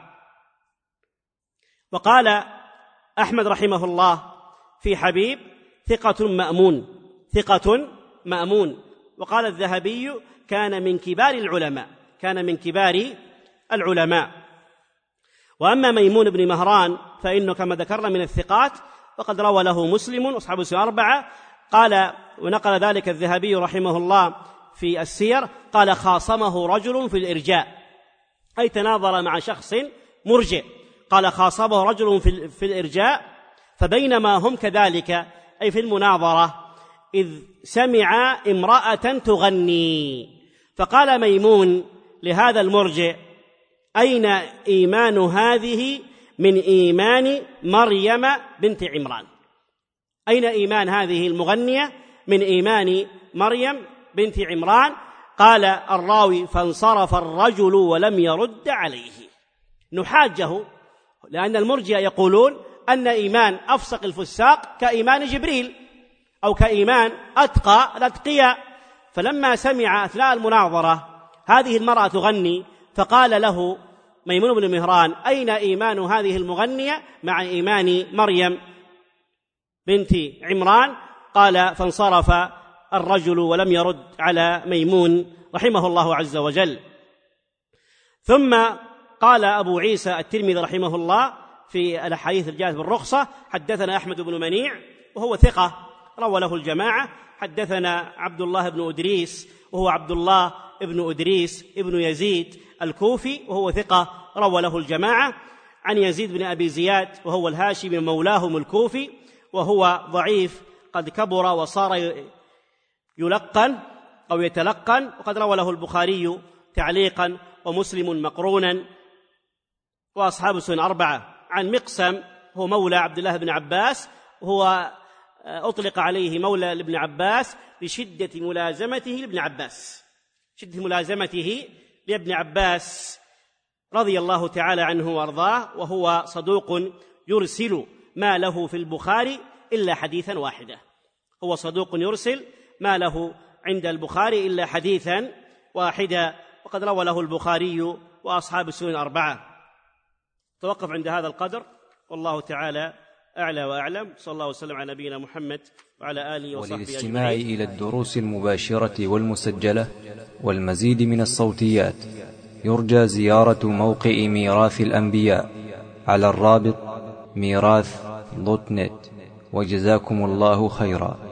وقال أحمد رحمه الله في حبيب ثقة مأمون، ثقة مأمون. وقال الذهبي كان من كبار العلماء، كان من كبار العلماء. وأما ميمون بن مهران فإنه كما ذكرنا من الثقات، وقد روى له مسلم وأصحاب السنن الأربعة. قال ونقل ذلك الذهبي رحمه الله في السير، قال خاصمه رجل في الإرجاء، أي تناظر مع شخص مرجئ، قال خاصمه رجل في الإرجاء، فبينما هم كذلك أي في المناظرة إذ سمع امرأة تغني، فقال ميمون لهذا المرجئ أين إيمان هذه من إيمان مريم بنت عمران، أين إيمان هذه المغنية من إيمان مريم بنت عمران؟ قال الراوي فانصرف الرجل ولم يرد عليه. نحاجه، لأن المرجئة يقولون أن إيمان أفسق الفساق كإيمان جبريل أو كإيمان أتقى الأتقياء. فلما سمع أثناء المناظرة هذه المرأة تغني، فقال له ميمون بن مهران أين إيمان هذه المغنية مع إيمان مريم بنت عمران؟ قال فانصرف الرجل ولم يرد على ميمون رحمه الله عز وجل. ثم قال أبو عيسى الترمذي رحمه الله في الأحاديث الجاءت بالرخصة حدثنا أحمد بن منيع، وهو ثقة روى له الجماعة. حدثنا عبد الله بن أدريس، وهو عبد الله بن أدريس ابن يزيد الكوفي، وهو ثقة روى له الجماعة. عن يزيد بن أبي زياد، وهو الهاشمي مولاهم الكوفي، وهو ضعيف قد كبر وصار يلقن أو يتلقن، وقد روى له البخاري تعليقا ومسلم مقرونا وأصحاب السنن الأربعة. عن مقسم، هو مولى عبد الله بن عباس، وهو أطلق عليه مولى لابن عباس لشدة ملازمته لابن عباس، شدة ملازمته لابن عباس رضي الله تعالى عنه وأرضاه. وهو صدوق يرسل ما له في البخاري إلا حديثا واحدا، هو صدوق يرسل ما له عند البخاري إلا حديثا واحدا، وقد روى له البخاري وأصحاب السنن الأربعة. توقف عند هذا القدر، والله تعالى أعلى وأعلم. صلى الله وسلم على نبينا محمد وعلى آله وصحبه أجمعين. وللاستماع إلى الدروس المباشرة والمسجلة والمزيد من الصوتيات يرجى زيارة موقع ميراث الأنبياء على الرابط ميراث.net. وجزاكم الله خيرا.